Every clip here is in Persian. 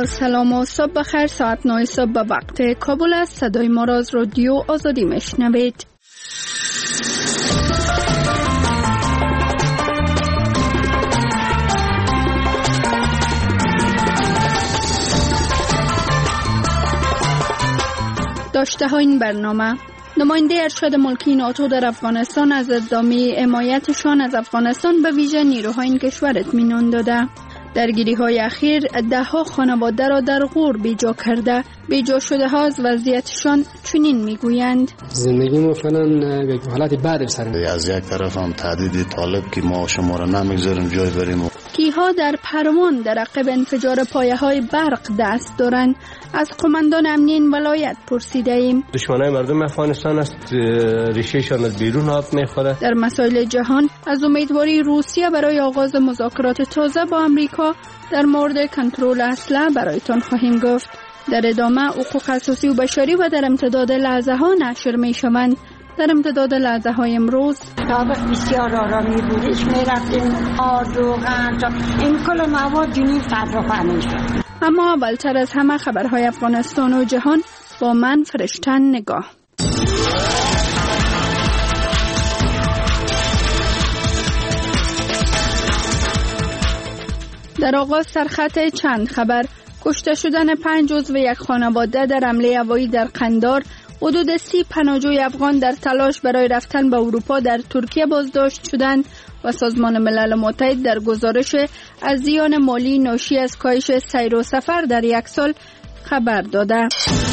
با سلام و صبح بخیر. ساعت 9 صبح به وقت کابل است. صدای ما را از رادیو آزادی میشنوید. داشته ها این برنامه: نماینده ارشد ملکی ناتو در افغانستان از ادامه حمایتشان از افغانستان به ویژه نیروهای این کشور اطمینان داده. درگیری های اخیر ده ها خانواده را در غور بیجا کرده. بیجا شده ها از وضعیتشان چنین میگویند: زندگی ما فعلا یک حالت بعد سر از یک طرف هم تهدید طالب که ما شما را نمیگذاریم جای بریم. کیها در پروان در عقب انفجار پایه های برق دست دارند؟ از قماندان امنیه این ولایت پرسیده ایم. دشمنای مردم افغانستان است، ریشهشان از بیرون آب میخوره. در مسائل جهان از امیدواری روسیه برای آغاز مذاکرات تازه با امریکا در مورد کنترل اسلحه برایتان خواهیم گفت. در ادامه حقوق اساسی و بشری و در امتداد لحظه ها نشر می شوند. در امتداد لحظه های امروز سابق بسیار آرامی بودش، می رفتیم آردو غنج این کل مواد جنین فرخانه شد. اما اولتر از همه خبرهای افغانستان و جهان با من فرشتن نگاه. در آغاز سرخط چند خبر: کشته شدن 5 عضو یک خانواده در حمله هوایی در قندار. حدود 30 پناهجوی افغان در تلاش برای رفتن به اروپا در ترکیه بازداشت شدند و سازمان ملل متحد در گزارش از زیان مالی ناشی از کاهش سیر و سفر در یک سال خبر داده.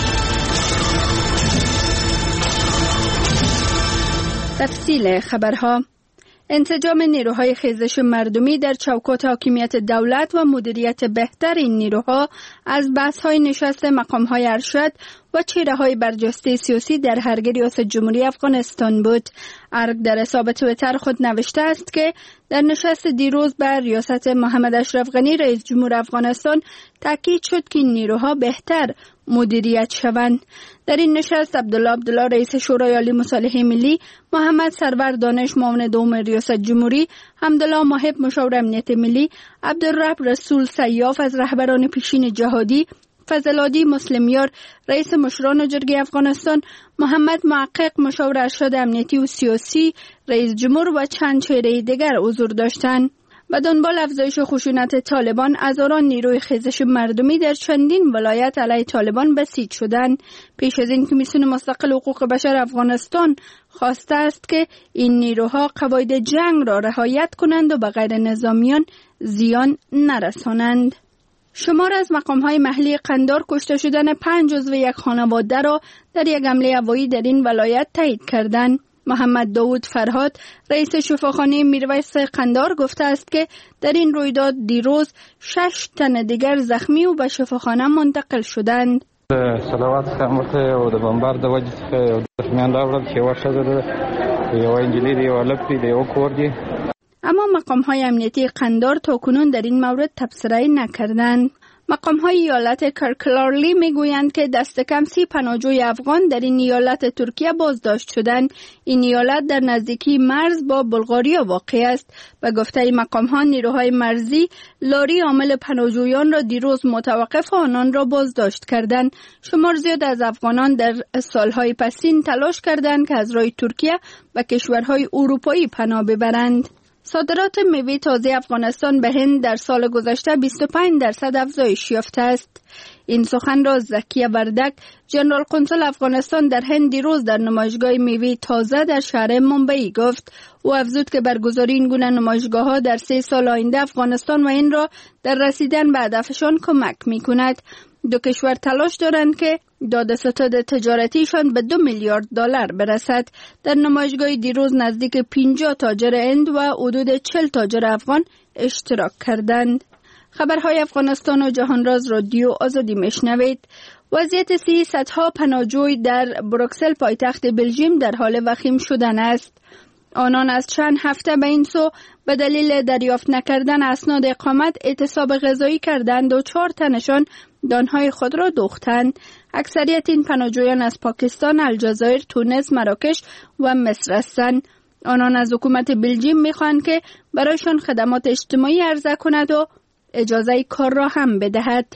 تفصیل خبرها: انسجام نیروهای خیزش مردمی در چوکات حاکمیت دولت و مدیریت بهتر این نیروها از بحث‌های نشست مقام‌های ارشد و چهره‌های برجسته سیاسی در هر ریاست جمهوری افغانستان بود. ارگ در حساب توییتر خود نوشته است که در نشست دیروز بر ریاست محمد اشرف غنی رئیس جمهور افغانستان تاکید شد که نیروها بهتر مدیریت شوند. در این نشست عبدالله رئیس شورای عالی مصالحه ملی، محمد سرور دانش معاون دوم ریاست جمهوری، حمدالله محب مشاور امنیت ملی، عبدالرب رسول سیاف از رهبران پیشین جهادی، فضل‌العادی مسلمیار رئیس مشران جرگه افغانستان، محمد محقق مشاور ارشد امنیتی و سیاسی رئیس جمهور و چند چهره دیگر حضور داشتند. و دنبال افزایش خشونت طالبان، هزاران نیروی خیزش مردمی در چندین ولایت علیه طالبان بسیج شدند. پیش از این کمیسیون مستقل حقوق بشر افغانستان خواسته است که این نیروها قواعد جنگ را رعایت کنند و به غیر نظامیان زیان نرسانند. شمار از مقام‌های محلی قندار کشته شدن 5 عضو یک خانواده را در یک حمله هوایی در این ولایت تایید کردند. محمد داود فرهاد رئیس شفاخانه میرویس قندار گفته است که در این رویداد دیروز 6 تن دیگر زخمی و به شفاخانه منتقل شدند. صلوات خامته او د بمبار د وجه څخه دښمن راوړل چې ورشده ده یو انجلی دی او لپی دی او کور دی. اما مقام‌های امنیتی قندار تاکنون در این مورد تبصره نکردند. مقام‌های ایالت کرکلارلی میگویند که دست کم 30 پناهجوی افغان در این ایالت ترکیه بازداشت شدند. این ایالت در نزدیکی مرز با بلغاریا واقع است. به گفته مقام‌ها نیروهای مرزی لاری حامل پناهجویان را دیروز متوقف و آنان را بازداشت کردند. شمار زیاد از افغانان در سالهای پسین تلاش کردند که از راه ترکیه به کشورهای اروپایی پناه ببرند. صادرات میوه تازه افغانستان به هند در سال گذشته 25% افزایش یافته است. این سخن را زکیه وردک، ژنرال قنسل افغانستان در هند دیروز در نمایشگاه میوه تازه در شهر ممبئی گفت. او افزود که برگزاری این گونه نمایشگاه‌ها در 3 سال آینده افغانستان و هند را در رسیدن به هدفشان کمک می‌کند. دو کشور تلاش دارند که داده‌ستد تجارتیشان به 2 میلیارد دلار برسد. در نمایشگاه دیروز نزدیک 50 تاجر هند و حدود 40 تاجر افغان اشتراک کردند. خبرهای افغانستان و جهان را از رادیو آزادی میشنوید. وضعیت سیاسی صدها پناهجوی در بروکسل پایتخت بلژیم در حال وخیم شدن است. آنان از چند هفته به این سو به دلیل دریافت نکردن اسناد اقامت اعتصاب غذایی کردند و 4 تنشان دانهای خود را دوختند. اکثریت این پناهجویان از پاکستان، الجزایر، تونس، مراکش و مصر هستند. آنان از حکومت بلژیم می‌خواهند که برایشان خدمات اجتماعی عرضه کند و اجازه کار را هم بدهد.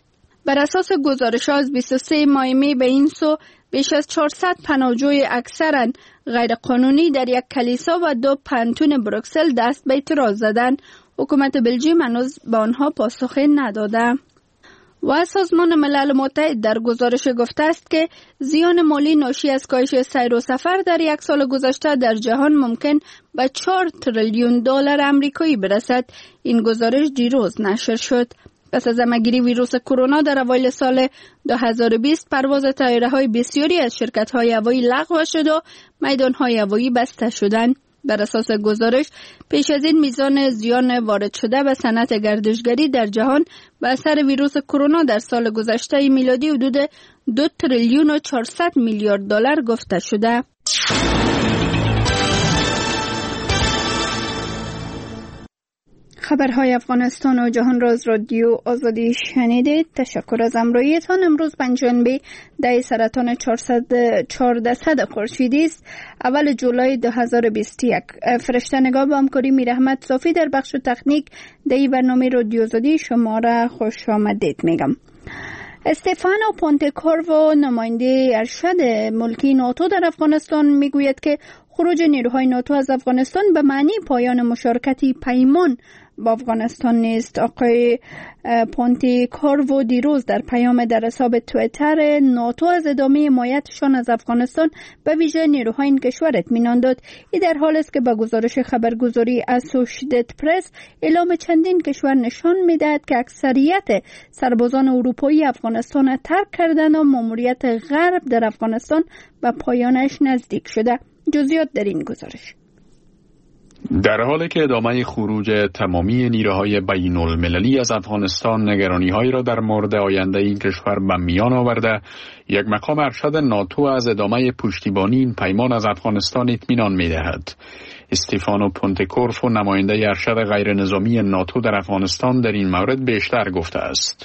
بر اساس گزارش‌ها از 23 ماه می به این سو بیش از 400 پناهجوی اکثراً غیر قانونی در یک کلیسا و 2 پانتون بروکسل دست به اعتراض زدند. حکومت بلژیم هنوز به آنها پاسخی نداده. و سازمان ملل متحد در گزارش گفته است که زیان مالی ناشی از کاهش سیر و سفر در یک سال گذشته در جهان ممکن به 4 تریلیون دلار آمریکایی برسد. این گزارش دیروز نشر شد. پس از همه‌گیری ویروس کرونا در اوایل سال 2020 پرواز طیاره‌های بسیاری از شرکت‌های هوایی لغو شد و میدان‌های هوایی بسته شدند. بر اساس گزارش پیش از این میزان زیان وارد شده به صنعت گردشگری در جهان به اثر ویروس کرونا در سال گذشته میلادی حدود 2 تریلیون و 400 میلیارد دلار گفته شده. خبرهای افغانستان و جهان را از رادیو آزادی شنیدید. تشکر از همراهیتان. امروز پنجشنبه 10 سرطان 1400 خورشیدی است، اول جولای 2021. فرشته نگاه با همکاری میرحمت صافی در بخش تکنیک در برنامه رادیو آزادی شما را خوش آمدید میگم. استفانو پونتکورو نماینده ارشد ملکی ناتو در افغانستان میگوید که خروج نیروهای ناتو از افغانستان به معنی پایان مشارکتی پیمان با افغانستان نیست. آقای پونتکورو دیروز در پیام در حساب توییتر ناتو از ادامه حمایتشان از افغانستان به ویژه نیروهای این کشور اطمینان داد. این در حالی است که به گزارش خبرگزاری اسوشییتد پرس اعلام چندین کشور نشان می‌دهد که اکثریت سربازان اروپایی افغانستان را ترک کردند و ماموریت غرب در افغانستان به پایانش نزدیک شده. جزئیات در این گزارش. در حالی که ادامه خروج تمامی نیروهای بین المللی از افغانستان نگرانی‌هایی را در مورد آینده این کشور به میان آورده، یک مقام ارشد ناتو از ادامه پشتیبانی این پیمان از افغانستان اطمینان می‌دهد. استفانو پونتکورو نماینده ارشد غیر نظامی ناتو در افغانستان در این مورد بیشتر گفته است.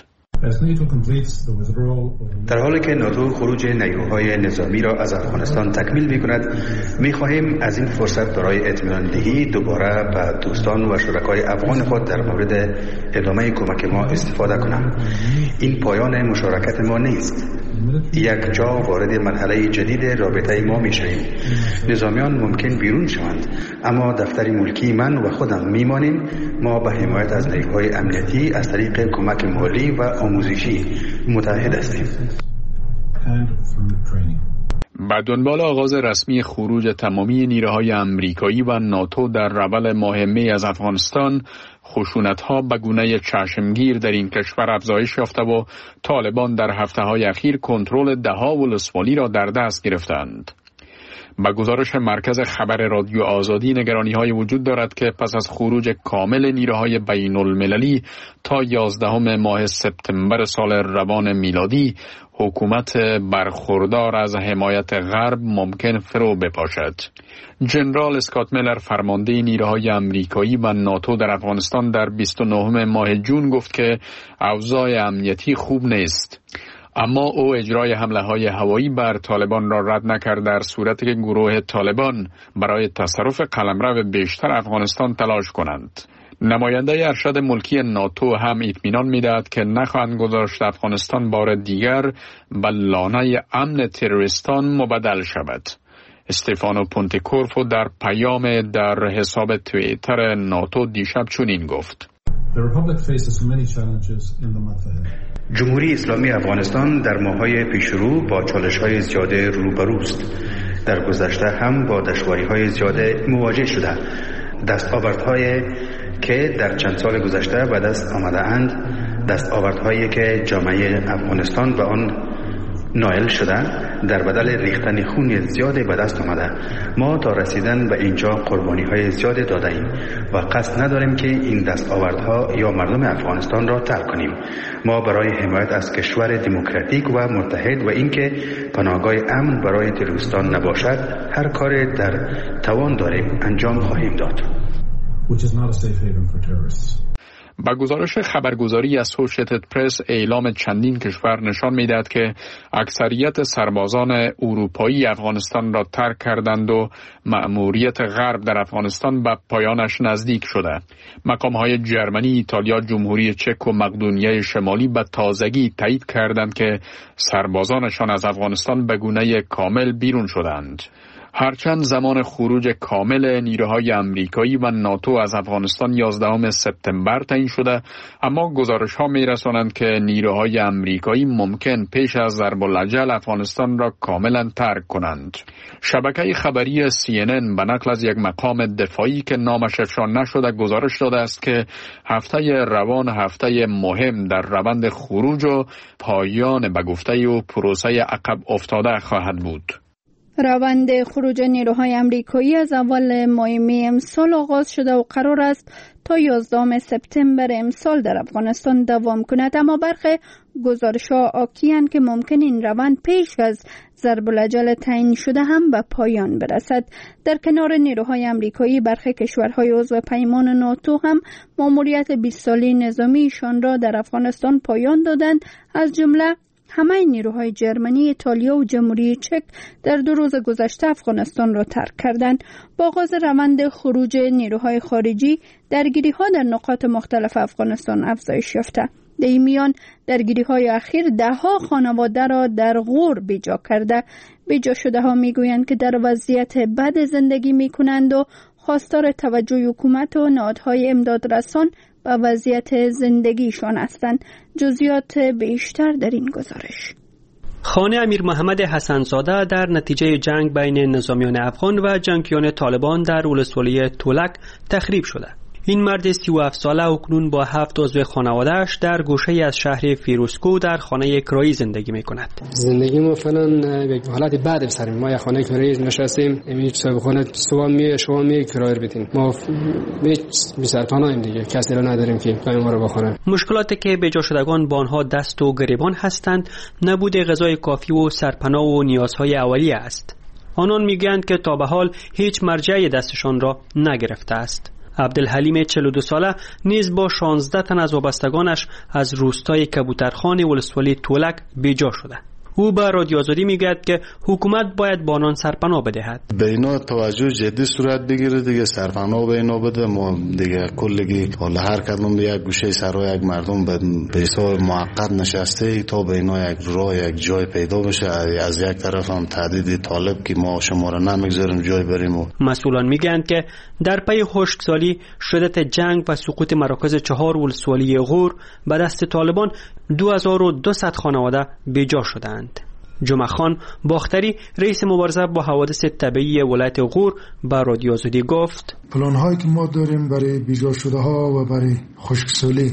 در حالی که ناتو خروج نیروهای نظامی را از افغانستان تکمیل می‌کند، می‌خواهیم از این فرصت برای اطمینان دهی دوباره به دوستان و شرکای افغان خود در مورد ادامه کمک ما استفاده کنم. این پایان مشارکت ما نیست. یک جا وارد مرحله جدید رابطه ما می‌شویم. نظامیان ممکن بیرون شوند، اما دفتر ملکی من و خودم میمانیم. ما به حمایت از نیروهای امنیتی از طریق کمک مالی و آموزشی متحد هستیم. به دنبال آغاز رسمی خروج تمامی نیروهای امریکایی و ناتو در اول ماه می از افغانستان، خشونت‌ها به گونه چشمگیر در این کشور افزایش یافته و طالبان در هفته‌های اخیر کنترل ده‌ها ولسوالی را در دست گرفتند. با گزارش مرکز خبر رادیو آزادی نگرانی‌های وجود دارد که پس از خروج کامل نیروهای بین المللی تا 11 ماه سپتامبر سال روان میلادی، حکومت برخوردار از حمایت غرب ممکن فرو بپاشد. جنرال اسکات میلر فرمانده نیروهای امریکایی و ناتو در افغانستان در 29 ماه جون گفت که اوضاع امنیتی خوب نیست. اما او اجرای حمله‌های هوایی بر طالبان را رد نکرد در صورتی که گروه طالبان برای تصرف قلمرو بیشتر افغانستان تلاش کنند. نماینده ارشد ملکی ناتو هم اطمینان می‌دهد که نخواهند گذاشت افغانستان بار دیگر به لانه امن تروریستان مبدل شود. استفانو پونتکورو در پیام در حساب توییتر ناتو دیشب چنین گفت: جمهوری اسلامی افغانستان در ماه‌های پیشرو با چالش‌های زیاده روبروست. در گذشته هم با دشواری‌های زیاده مواجه شده. دستاوردهایی که در چند سال گذشته به دست آمده‌اند، دستاوردهایی که جامعه افغانستان به آن نائل شده، در بدل ریختن خون زیاده به دست آمده. ما تا رسیدن به اینجا قربانی‌های زیاده داده‌ایم و قصد نداریم که این دستاوردها یا مردم افغانستان را ترک کنیم. ما برای حمایت از کشور دموکراتیک و متحد و اینکه پناهگاه امن برای تروریستان نباشد، هر کار در توان داریم انجام خواهیم داد. با گزارش خبرگزاری اسوشییتد پرس، اعلام چندین کشور نشان می‌دهد که اکثریت سربازان اروپایی افغانستان را ترک کردند و مأموریت غرب در افغانستان به پایانش نزدیک شده. مقام‌های جرمنی، ایتالیا، جمهوری چک و مقدونیه شمالی به تازگی تایید کردند که سربازانشان از افغانستان به گونه کامل بیرون شدند. هرچند زمان خروج کامل نیروهای امریکایی و ناتو از افغانستان 11 سپتامبر تعیین شده، اما گزارش‌ها می‌رسانند که نیروهای امریکایی ممکن پیش از ضرب الاجل افغانستان را کاملا ترک کنند. شبکه خبری CNN به نقل از یک مقام دفاعی که نامش افشا نشده گزارش داده است که هفته روان هفته مهم در روند خروج و پایان به گفته او پروسه عقب افتاده خواهد بود. روند خروج نیروهای آمریکایی از اول ماه می امسال آغاز شده و قرار است تا 11 سپتامبر امسال در افغانستان دوام کند، اما برخی گزارش‌ها حاکی‌اند که ممکن این روند پیش از ضرب الاجل تعیین شده هم به پایان برسد. در کنار نیروهای آمریکایی، برخی کشورهای عضو پیمان ناتو هم مأموریت 20 ساله نظامیشان را در افغانستان پایان دادند، از جمله همه نیروهای جرمنی، ایتالیا و جمهوری چک در 2 روز گذشته افغانستان را ترک کردند. با آغاز روند خروج نیروهای خارجی، درگیری‌ها در نقاط مختلف افغانستان افزایش یافته. در این میان درگیری‌های اخیر 10 خانواده را در غور بیجا کرده. بیجا شده ها میگویند که در وضعیت بد زندگی میکنند و خواستار توجه حکومت و نهادهای امدادرسان و وضعیت زندگیشان هستند. جزئیات بیشتر در این گزارش. خانه امیر محمد حسن زاده در نتیجه جنگ بین نظامیان افغان و جنگیان طالبان در ولسوالی تولک تخریب شده. این مرد 37 ساله اکنون با 7 عضو خانواده‌اش در گوشه از شهر فیروزکو در خانه کرایی زندگی می‌کند. زندگی ما فعلا یک حالت بعد سر ما یک خانه کرایی نشستیم، همین صاحب خانه صبح می شما می کرایه بدین. ما بی‌سرپناهیم دیگه، کسی را نداریم که پای ما رو بخوره. مشکلاتی که به جا شدگان با آنها دست و گریبان هستند، نبود غذای کافی و سرپناه و نیازهای اولیه است. آنان میگویند که تا به حال هیچ مرجعی دستشان را نگرفته است. عبدالحلیم 42 ساله نیز با 16 تن از وابستگانش از روستای کبوترخان ولسوالی تولک بیجا شده. او به رادیو آزادی میگوید که حکومت باید با آنان سرپناه بدهد. به اینا توجه جدی صورت بگیره دیگه، سرپناه به اینا بده. ما دیگه کلگی حالا هر کدوم به یک گوشه سرای یک مردم به حساب موقت نشسته تا به اینا یک راه یک جای پیدا بشه. از یک طرف هم تهدید طالب که ما شما را نمیگذاریم جای بریم. مسئولان میگویند که در پی خشکسالی، شدت جنگ و سقوط مراکز 4 ولسوالی غور به دست طالبان 2200 خانواده بیجا شدند. جمعه خان باختری رئیس مبارزه با حوادث طبیعی ولایت غور به رادیو آزادی گفت: پلان‌هایی که ما داریم برای بیجا شده ها و برای خشکسالی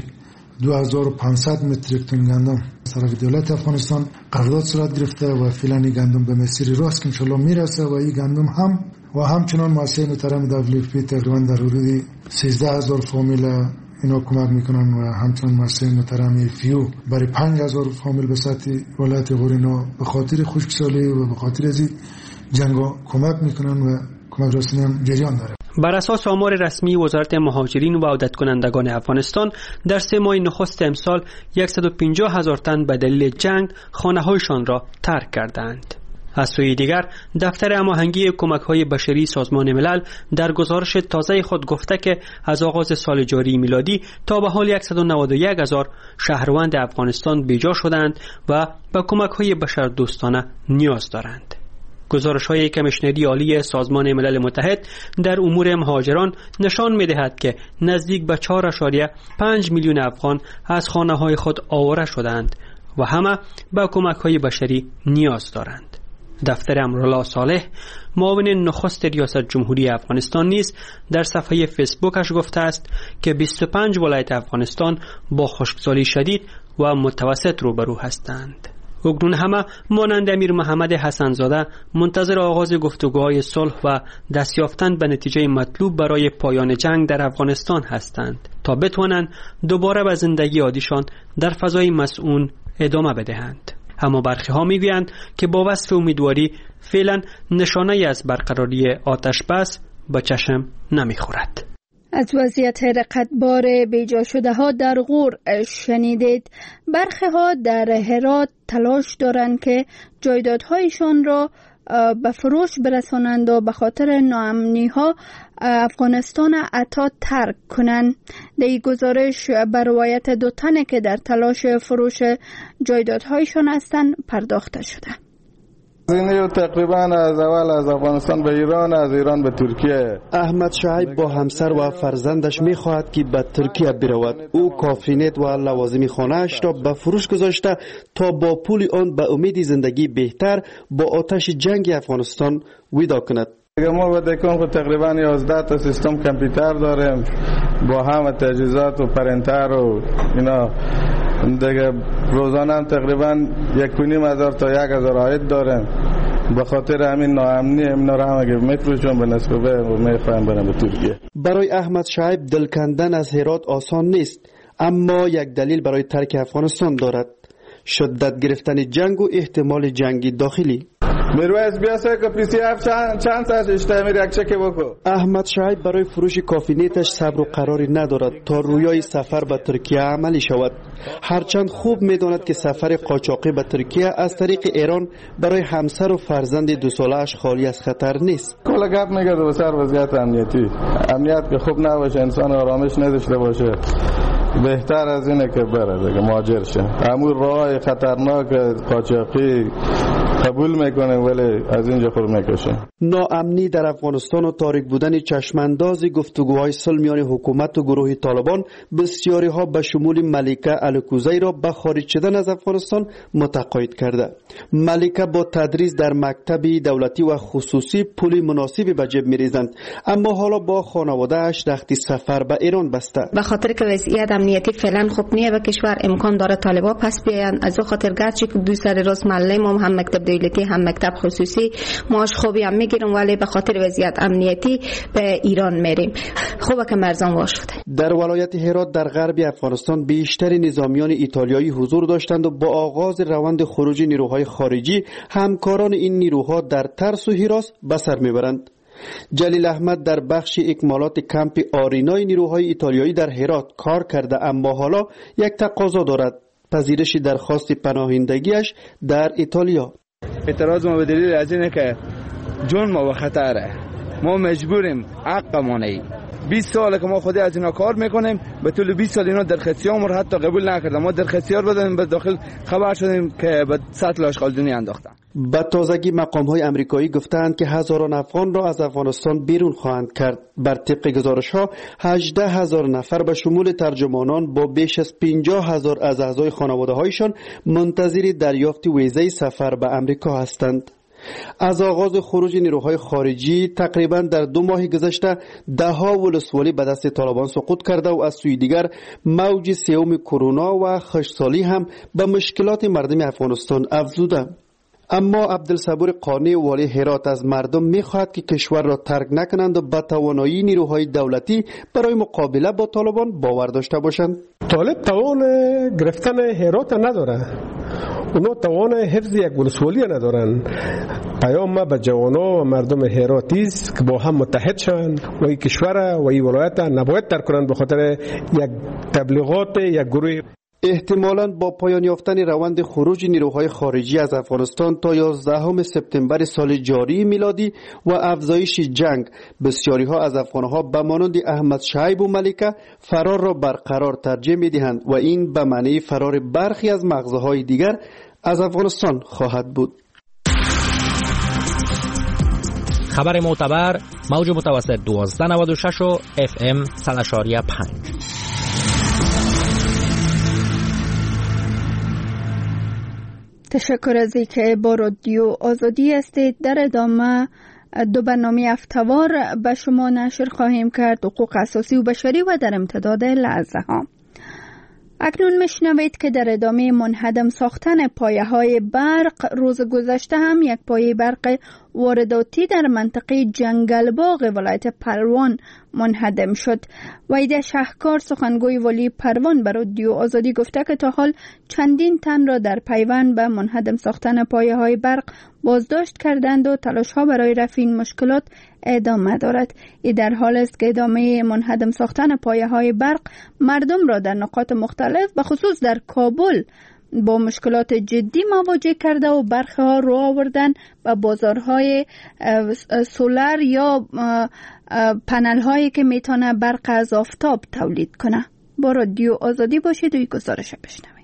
2500 متریک تن گندم از طرف دولت افغانستان قرارداد صورت گرفته و فعلا این گندم به مسیر راست که انشالله میرسه و این گندم هم و همچنان مؤسسه محترم WFP تقریبا در حدود 13000 فامیل اینا کمک میکنن و همچنان مؤسسه محترم فیو برای 5000 فامیل به سطح ولایت غور اینا به خاطر خشکسالی و به خاطر از جنگا کمک میکنن و کمک رسانی هم جریان داره. بر اساس آمار رسمی وزارت مهاجرین و عودت کنندگان افغانستان، در 3 ماه نخست امسال 150,000 تن به دلیل جنگ خانه‌هایشان را ترک کردند. از سوی دیگر، دفتر هماهنگی کمک‌های بشری سازمان ملل در گزارش تازه خود گفته که از آغاز سال جاری میلادی تا به حال 191,000 شهروند افغانستان بیجا شدند و به کمک‌های بشردوستانه نیاز دارند. گزارش‌های کمیشنری عالی سازمان ملل متحد در امور مهاجران نشان می‌دهد که نزدیک به 4.5 میلیون افغان از خانه‌های خود آواره شدند و همه به کمک‌های بشری نیاز دارند. دفتر امرالله صالح، معاون نخست ریاست جمهوری افغانستان نیز در صفحه فیسبوکش گفته است که 25 ولایت افغانستان با خشکسالی شدید و متوسط روبرو هستند. اکنون همه مانند امیر محمد حسن زاده منتظر آغاز گفتگوهای صلح و دست یافتن به نتیجه مطلوب برای پایان جنگ در افغانستان هستند تا بتوانند دوباره به زندگی عادیشان در فضای مسئول ادامه بدهند. اما برخی ها میگویند که با وصف امیدواری فعلا نشانه از برقراری آتش بس به چشم نمیخورد. از وضعیت رقتبار بیجا شده ها در غور شنیدید. برخی ها در هرات تلاش دارند که جایدادهایشان را به فروش برسانند و به خاطر ناامنی ها افغانستان عطا ترک کنند. در این گزارش به روایت دو تنه که در تلاش فروش جایدادهایشان هستند پرداخته شده. این تقریبا از اول از افغانستان به ایران، از ایران به ترکیه. احمد شعیب با همسر و فرزندش میخواهد که به ترکیه برود. او کافرینت و لوازم خانه‌اش را به فروش گذاشته تا با پول آن به امید زندگی بهتر با آتش جنگ افغانستان ویدا کند. ما به دکان خود تقریبا 11 تا سیستم کامپیوتر داریم با همه تجهیزات و پرینتر و اینا. دیگه روزانه هم تقریبا 1,500 تا 1,000 عاید داریم. به خاطر همین ناامنی اینا را هم اگه میفروشم به نسبه و میخوایم برم به ترکیه. برای احمد شعیب دل کندن از هرات آسان نیست، اما یک دلیل برای ترک افغانستان دارد: شدت گرفتن جنگ و احتمال جنگ داخلی. میرویس بیاسه که پیسی هفت چند ساعت اشته امیر یک چکه بکو. احمد شعیب برای فروش کافینیتش صبر و قراری ندارد تا رویای سفر به ترکیه عملی شود. هرچند خوب میداند که سفر قاچاقی به ترکیه از طریق ایران برای همسر و فرزند 2 ساله‌اش خالی از خطر نیست. کلا گپ میگه به سر وضعیت امنیتی. امنیت که خوب نباشه، انسان آرامش نداشته باشه، بهتر از اینه که بره دیگه مهاجر شه. همون راه خطرناک قاچاقی قبول میکنه ولی از اینجا خور میکشه. ناامنی در افغانستان و تاریک بودن چشمانداز گفتگوهای صلح میان حکومت و گروه طالبان بسیاری ها به شمول ملیکه الکوزی را به خارج شدن از افغانستان متقاعد کرده. ملیکه با تدریس در مکتبی دولتی و خصوصی پول مناسبی به جیب میریزند، اما حالا با خانواده اش رخت سفر به ایران بسته. به خاطر که وضعیت امنیتی فعلا خوب نیست و کشور امکان داره طالبا پس بیاین، از او خاطر گرچه که دو سر راست مله ما هم مکتب دولتی هم مکتب خصوصی معاش خوبی هم میگیریم، ولی به خاطر وضعیت امنیتی به ایران میریم. خوبه که مرزان وا شده. در ولایت هرات در غرب افغانستان بیشتر نظامیان ایتالیایی حضور داشتند و با آغاز روند خروج نیروهای خارجی همکاران این نیروها در ترس و هراس به سر میبرند. جلیل احمد در بخش اکمالات کمپ آرینای نیروهای ایتالیایی در هرات کار کرده، اما حالا یک تقاضا دارد: پذیرش درخواست پناهندگیش در ایتالیا. اعتراض ما به دلیل از اینه که جون ما به خطره، ما مجبوریم حقمونه. 20 ساله که ما خودی از اینا کار میکنیم، به طول 20 سال اینا درخواستیامون رو حتی قبول نکردن. ما درخواستیار بدیم به داخل خبر شدیم که به سطل آشغالدونی انداختن. به تازگی مقام‌های آمریکایی گفتند که هزاران افغان را از افغانستان بیرون خواهند کرد. بر طبق گزارش‌ها 18,000 نفر به شمول ترجمانان با بیش از 50,000 از اعضای خانواده‌هایشان منتظر دریافت ویزای سفر به آمریکا هستند. از آغاز خروج نیروهای خارجی تقریبا در 2 ماه گذشته ده‌ها ولسوالی به دست طالبان سقوط کرده و از سوی دیگر موج سوم کرونا و خشکسالی هم به مشکلات مردم افغانستان افزوده. اما عبدالصبور قانی والی هرات از مردم می‌خواهد که کشور را ترک نکنند و به توانایی نیروهای دولتی برای مقابله با طالبان باور داشته باشند. طالب توان گرفتن هرات نداره، اونا توان حفظ یک ولسوالی ندارن. پیام ما به جوانان و مردم هراتی است که با هم متحد شوند و این کشور و این ولایت نباید ترک کنند به خاطر یک تبلیغات یک گروه. احتمالاً با پایان یافتن روند خروج نیروهای خارجی از افغانستان تا 11 سپتامبر سال جاری میلادی و افزایش جنگ، بسیاری ها از افغانها به مانند احمد شعیب و ملیکه فرار را برقرار ترجیح می‌دهند و این به معنی فرار برخی از مغزهای دیگر از افغانستان خواهد بود. خبر معتبر موج متوسط 1296 و FM 100.5. تشکر از اینکه با رادیو آزادی هستید. در ادامه 2 برنامه هفته‌وار به شما نشر خواهیم کرد: حقوق اساسی و بشری و در امتداد لحظه ها. اکنون میشنوید که در ادامه منهدم ساختن پایه های برق، روز گذشته هم یک پایه برق وارداتی در منطقه جنگل باغ ولایت پروان منهدم شد. وحید شهکار سخنگوی ولی پروان به رادیو آزادی گفته که تا حال چندین تن را در پیوند به منهدم ساختن پایه های برق بازداشت کردند و تلاش ها برای رفع این مشکلات ادامه دارد. این در حال است که ادامه منهدم ساختن پایه های برق مردم را در نقاط مختلف به خصوص در کابل با مشکلات جدی مواجه کرده و برخی ها رو آوردن و بازارهای سولر یا پنل هایی که میتونه برق از آفتاب تولید کنه. با رادیو آزادی باشید و این گزارش بشنوید.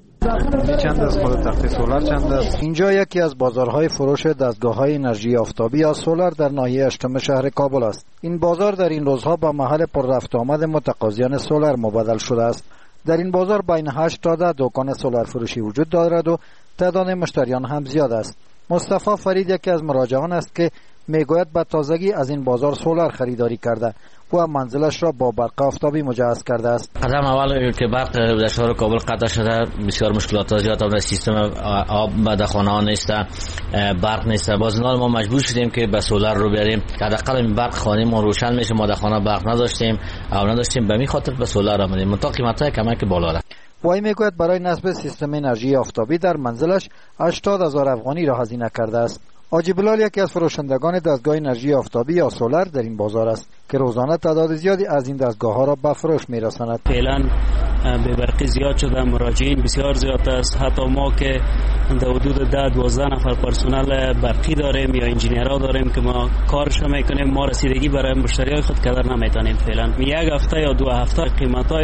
چند از خود تخت سولر چند است؟ اینجا یکی از بازارهای فروش دستگاه‌های انرژی آفتابی یا سولر در ناحیه اشتم شهر کابل است. این بازار در این روزها به محل پر رفت آمد متقاضیان سولر مبدل شده است. در این بازار بین 8 تا 10 دکان سولر فروشی وجود دارد و تعداد مشتریان هم زیاد است. مصطفی فرید یکی از مراجعان است که میگوید به تازگی از این بازار سولر خریداری کرده و منزلش را با برق آفتابی مجهز کرده است. قدم اول که برق در شهر کابل قطع شده، بسیار مشکلات زیاد در سیستم آب در خانه ها نیست، برق نیست. باز ما مجبور شدیم که به سولر رو بیاریم که حداقل این برق خانه ما روشن میشه. ما در خانه برق نداشتیم به می خاطر به سولر آمدیم. منتها قیمت‌های کمک بالا است. وای میگوید برای نصب سیستم انرژی آفتابی در منزلش 80,000 افغانی را هزینه کرده است. حاجی بلال یکی از فروشندگان دستگاه انرژی آفتابی یا سولر در این بازار است که روزانه تعداد زیادی از این دستگاه ها را به فروش میرساند. فعلا به برقی زیاد شده، مراجعین بسیار زیاد است. حتی ما که در حدود 10-12 نفر پرسنل برقی داریم یا انجینیرها داریم که ما کارش میکنیم، ما رسیدگی برای مشتریای خود کردن نمیتونیم. فعلا یک هفته یا 2 هفته قیمت‌ها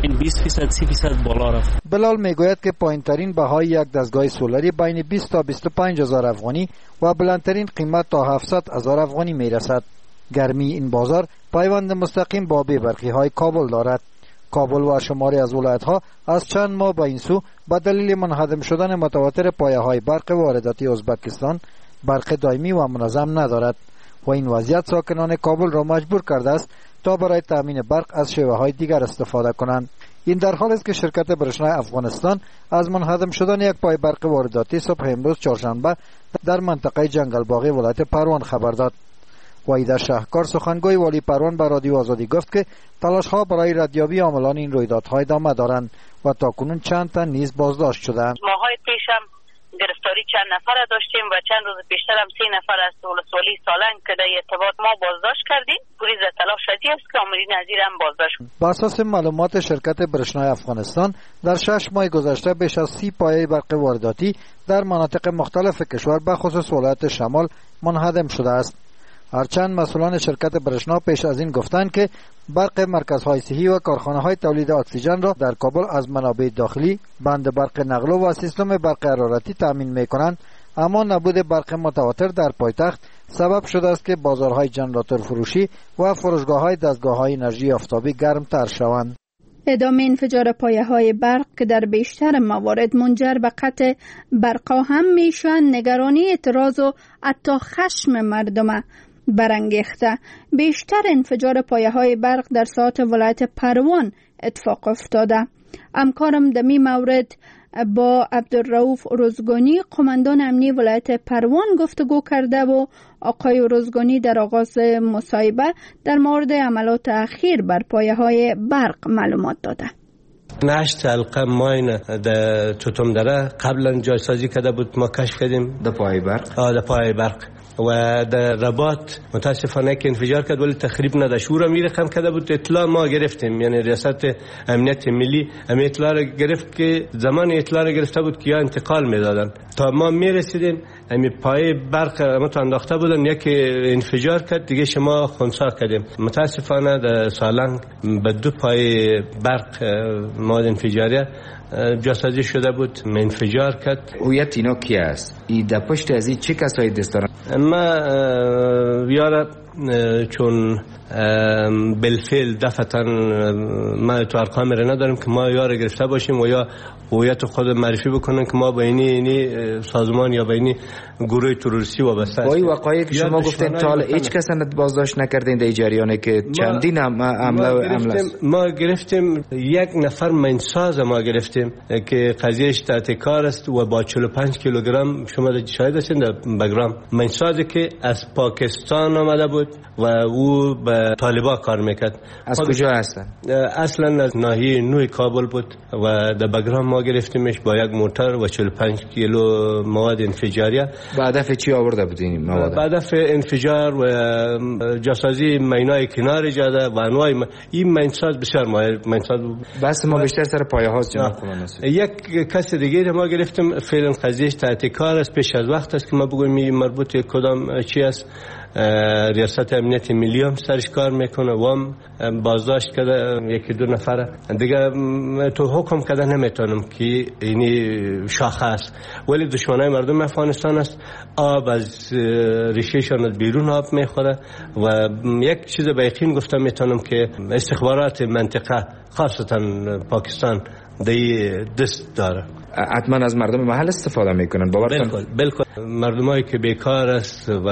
20% بالا رفت. بلال میگوید که پایین‌ترین بهای یک دستگاه سولری بین 20 تا 25,000 افغانی و بلندترین قیمت تا 700,000 افغانی میرسد. گرمی این بازار پیوند مستقیم با برقی های کابل دارد. کابل و شماری از ولایت‌ها از چند ماه به این سو به دلیل منهدم شدن متواتر پایه‌های برق وارداتی ازبکستان برق دائمی و منظم ندارد و این وضعیت ساکنان کابل را مجبور کرده است تا برای تامین برق از شیوه‌های دیگر استفاده کنند. این در حال است که شرکت برشنای افغانستان از منهدم شدن یک پای برق وارداتی صبح امروز چهارشنبه در منطقه جنگل باغی ولایت پروان خبر داد. وحید شهکار سخنگوی ولی پروان به رادیو آزادی گفت که تلاش‌ها برای ردیابی عاملان این رویدادها ادامه دارند و تاکنون چند تن نیز بازداشت شدند. ماهای پیش هم گرفتاری چند نفر داشتیم و چند روز پیشتر هم 3 نفر از ولسوالی سالنگ که در ارتباط ما بازداشت کردیم. پلیس تلاش شدی است که آمرین نظیر هم بازداشت. بر اساس معلومات شرکت برشنای افغانستان در 6 ماه گذشته بیش از 30 پایه برق وارداتی در مناطق مختلف کشور به خصوص ولایت شمال منهدم شده است. هرچند مسئولان شرکت برشنا پیش از این گفتند که برق مرکزهای صحی و کارخانه‌های تولید اکسیژن را در کابل از منابع داخلی، بند برق نقل و سیستم برق حرارتی تامین می‌کنند، اما نبود برق متواتر در پایتخت سبب شده است که بازارهای جنراتور فروشی و فروشگاه‌های دستگاه‌های انرژی آفتابی گرمتر شوند. ادامه انفجار پایه‌های برق که در بیشتر موارد منجر به قطع برق‌ها هم میشن، نگرانی، اعتراض و حتی خشم مردم برانگیخته. بیشتر انفجار پایه‌های برق در ساعات ولایت پروان اتفاق افتاده. همکارم در این مورد با عبدالرؤوف رزگانی قماندان امنی ولایت پروان گفتگو کرده و آقای رزگانی در آغاز مصاحبه در مورد عملات اخیر بر پایه‌های برق معلومات داده. 8 حلقه ماین در توتم دره قبلا جایسازی کرده بود، ما کشف کردیم در پای برق. در پای برق و در رباط متاسفانه که انفجار کرد ولی تخریب نداشت. او را می رقم کرده بود، اطلاع ما گرفتیم، یعنی ریاست امنیت ملی امی اطلاع را گرفت که زمان اطلاع را گرفته بود که یا انتقال می دادن تا ما می رسیدیم امی پای برق ما تا انداخته بودن، یکی انفجار کرد دیگه شما خنثی کردیم. متاسفانه در سالنگ به 2 پای برق مواد انفجاریه جاسازی شده بود، انفجار کرد. هویت اینا کی است؟ ای در پشت از این چه کسایی دست دارن؟ ما یارا چون بالفعل دفعتا ما تو ارقام نداریم که ما یار گرفته باشیم و یا هویت خود معرفی بکنن که ما به اینی سازمان یا به اینی گروه تروریستی وابسته هستیم. با وقایعی که شما گفتین تا هیچ کس بازداشت نکردین در جریانی که چندین حمله ما گرفتیم یک نفر منساز ما گرفتیم که قضیهش تحت کار است و با 45 کیلوگرم شما شاهد هستین در بگرام منسازی که از پاکستان آمده بود و او به طالبان کار میکرد. از کجا هستن؟ اصلا از ناحیه نوی کابل بود و در بگرام ما گرفتیمش با یک موتر و 45 کیلو مواد انفجاریه. با هدف چی آورده بود این مواد؟ با هدف انفجار و جاسازی مینای کنار جاده و انواع این منساز بسیار ماهر منساز. بس ما بیشتر سر پایه هاست جناب قماندان. یک کس دیگه ما گرفتیم فعلا قضیهش تحت کار است، پیش از وقت است که ما بگویم مربوط کدام چی است. ریاست امنیت ملی هم سرش کار میکنه و هم بازداشت کرده یکی دو نفر دیگه. تو حکم کرده نمیتونم که اینی شاخه است ولی دشمنای مردم افغانستان است. آب از ریشهشان از بیرون آب میخوره و یک چیز به یقین گفتم میتونم که استخبارات منطقه خاصتا پاکستان دی دست داره. حتما از مردم محل استفاده میکنن باورتون؟ بالکل مردمایی که بیکار است و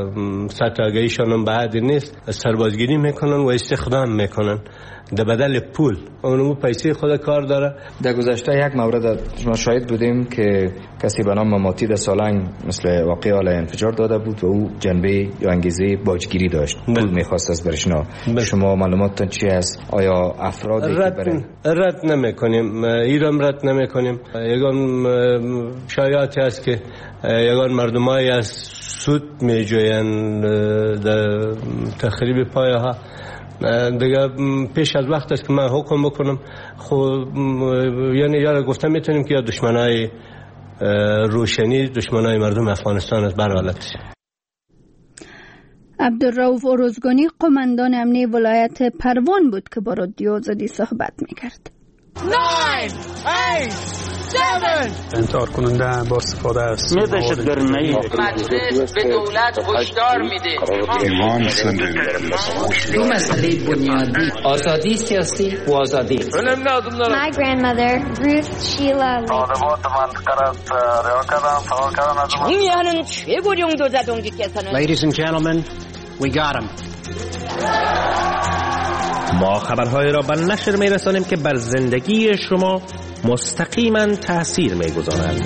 سطح آگاهیشان هم بعد نیست سربازگیری میکنن و استخدام میکنن در بدل پول. اونمو پیسه خود کار داره. در گذشته یک مورد ما شاهد بودیم که کسی به نام ماتی در سالنگ مثل واقعه آل انفجار داده بود و او جنبه یا انگیزه باجگیری داشت. پول میخواست از برشنا. شما معلوماتتون چی است؟ آیا افرادی که رد نمیکنیم ایران رد نمیکنیم. یگان شایعاتی است که یگان مردمایی از سود میجوین در تخریب پایه ها. دیگه پیش از وقت است که من حکم بکنم. خب یعنی یاد گفتم میتونیم که یا دشمنای روشنی دشمنای مردم افغانستان است برحالت. عبدالرؤوف اروزگانی قماندان امنی ولایت پروان بود که با رادیو آزادی صحبت میکرد. 9 8 7 انتحار کننده با استفاده از مجلس به دولت هشدار میده دو مسئله بنیادی آزادی سیاسی و آزادی. My grandmother Ruth Sheila 청년은 최고령도 자동직께서는 Ladies and gentlemen, we got him. ما خبرهای را به نشر می‌رسانیم که بر زندگی شما مستقیما تأثیر می‌گذارند.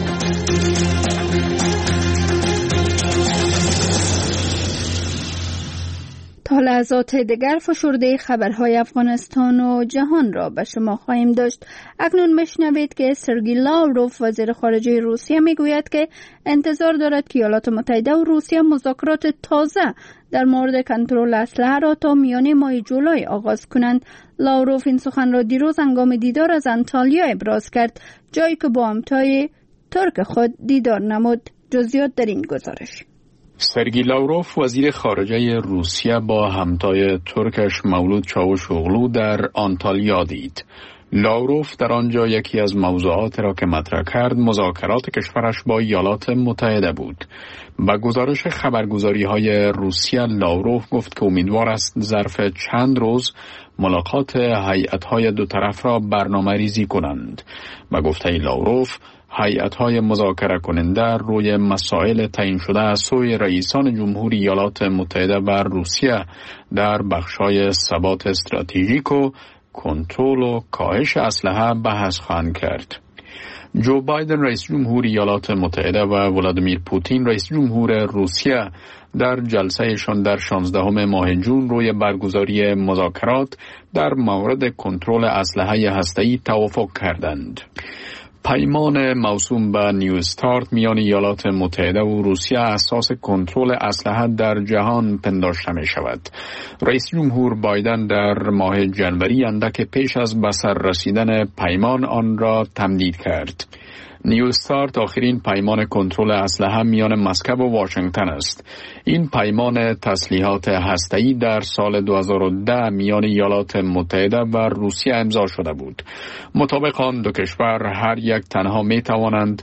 تا لحظات دیگر فشرده خبرهای افغانستان و جهان را به شما خواهیم داشت. اکنون میشنوید که سرگی لاوروف وزیر خارجه روسیه میگوید که انتظار دارد که ایالات متحده و روسیه مذاکرات تازه در مورد کنترل اسلحه را تا میانه ماه جولای آغاز کنند. لاوروف این سخن را دیروز هنگام دیدار از انطالیا ابراز کرد، جایی که با همتای ترک خود دیدار نمود. جزئیات در این گزارش. سرگی لاوروف وزیر خارجه روسیه با همتای ترکش مولود چاوشوغلو در آنتالیا دید. لاوروف در آنجا یکی از موضوعات را که مطرح کرد مذاکرات کشورش با ایالات متحده بود. با گزارش خبرگزاری‌های روسیه لاوروف گفت که امیدوار است ظرف چند روز ملاقات هیئت‌های دو طرف را برنامه‌ریزی کنند. با گفته لاوروف هیئت‌های مذاکره کننده روی مسائل تعیین شده از سوی رئیسان جمهوری ایالات متحده و روسیه در بخش‌های ثبات استراتژیک و کنترل و کاهش اسلحه بحث خواهند کرد. جو بایدن رئیس جمهوری ایالات متحده و ولادیمیر پوتین رئیس جمهور روسیه در جلسهشان در 16 ماه جون روی برگزاری مذاکرات در مورد کنترل اسلحه هسته‌ای توافق کردند. پیمان موسوم به نیو استارت میان ایالات متحده و روسیه اساس کنترل اسلحه در جهان پنداشته می شود. رئیس جمهور بایدن در ماه جنوری اندک پیش از به سر رسیدن پیمان آن را تمدید کرد. نیوستارت آخرین پیمان کنترل اسلحه میان مسکو و واشنگتن است. این پیمان تسلیحات هسته‌ای در سال 2010 میان ایالات متحده و روسیه امضا شده بود. مطابق آن دو کشور هر یک تنها می توانند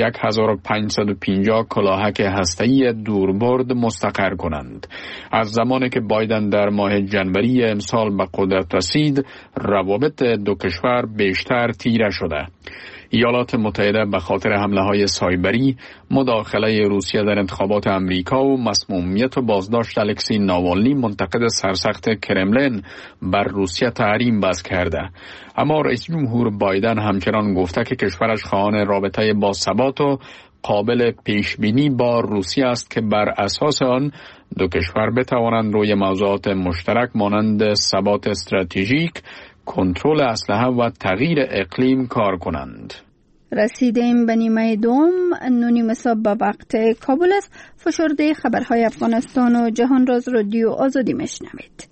1550 کلاهک هسته‌ای دوربرد مستقر کنند. از زمانی که بایدن در ماه جنوری امسال به قدرت رسید، روابط دو کشور بیشتر تیره شده. ایالات متحده به خاطر حمله‌های سایبری، مداخله روسیه در انتخابات امریکا و مسمومیت و بازداشت الکسی ناوالنی منتقد سرسخت کرملین بر روسیه تحریم وضع کرده. اما رئیس جمهور بایدن همچنان گفته که کشورش خواهان رابطه باثبات و قابل پیشبینی با روسیه است که بر اساس آن دو کشور بتوانند روی موضوعات مشترک مانند ثبات استراتژیک، کنترل اسلحه و تغییر اقلیم کار کنند. رسیدیم به نیمه دوم. نونیم صبح به وقت کابل است. فشرده خبرهای افغانستان و جهان را از رادیو آزادی میشنوید.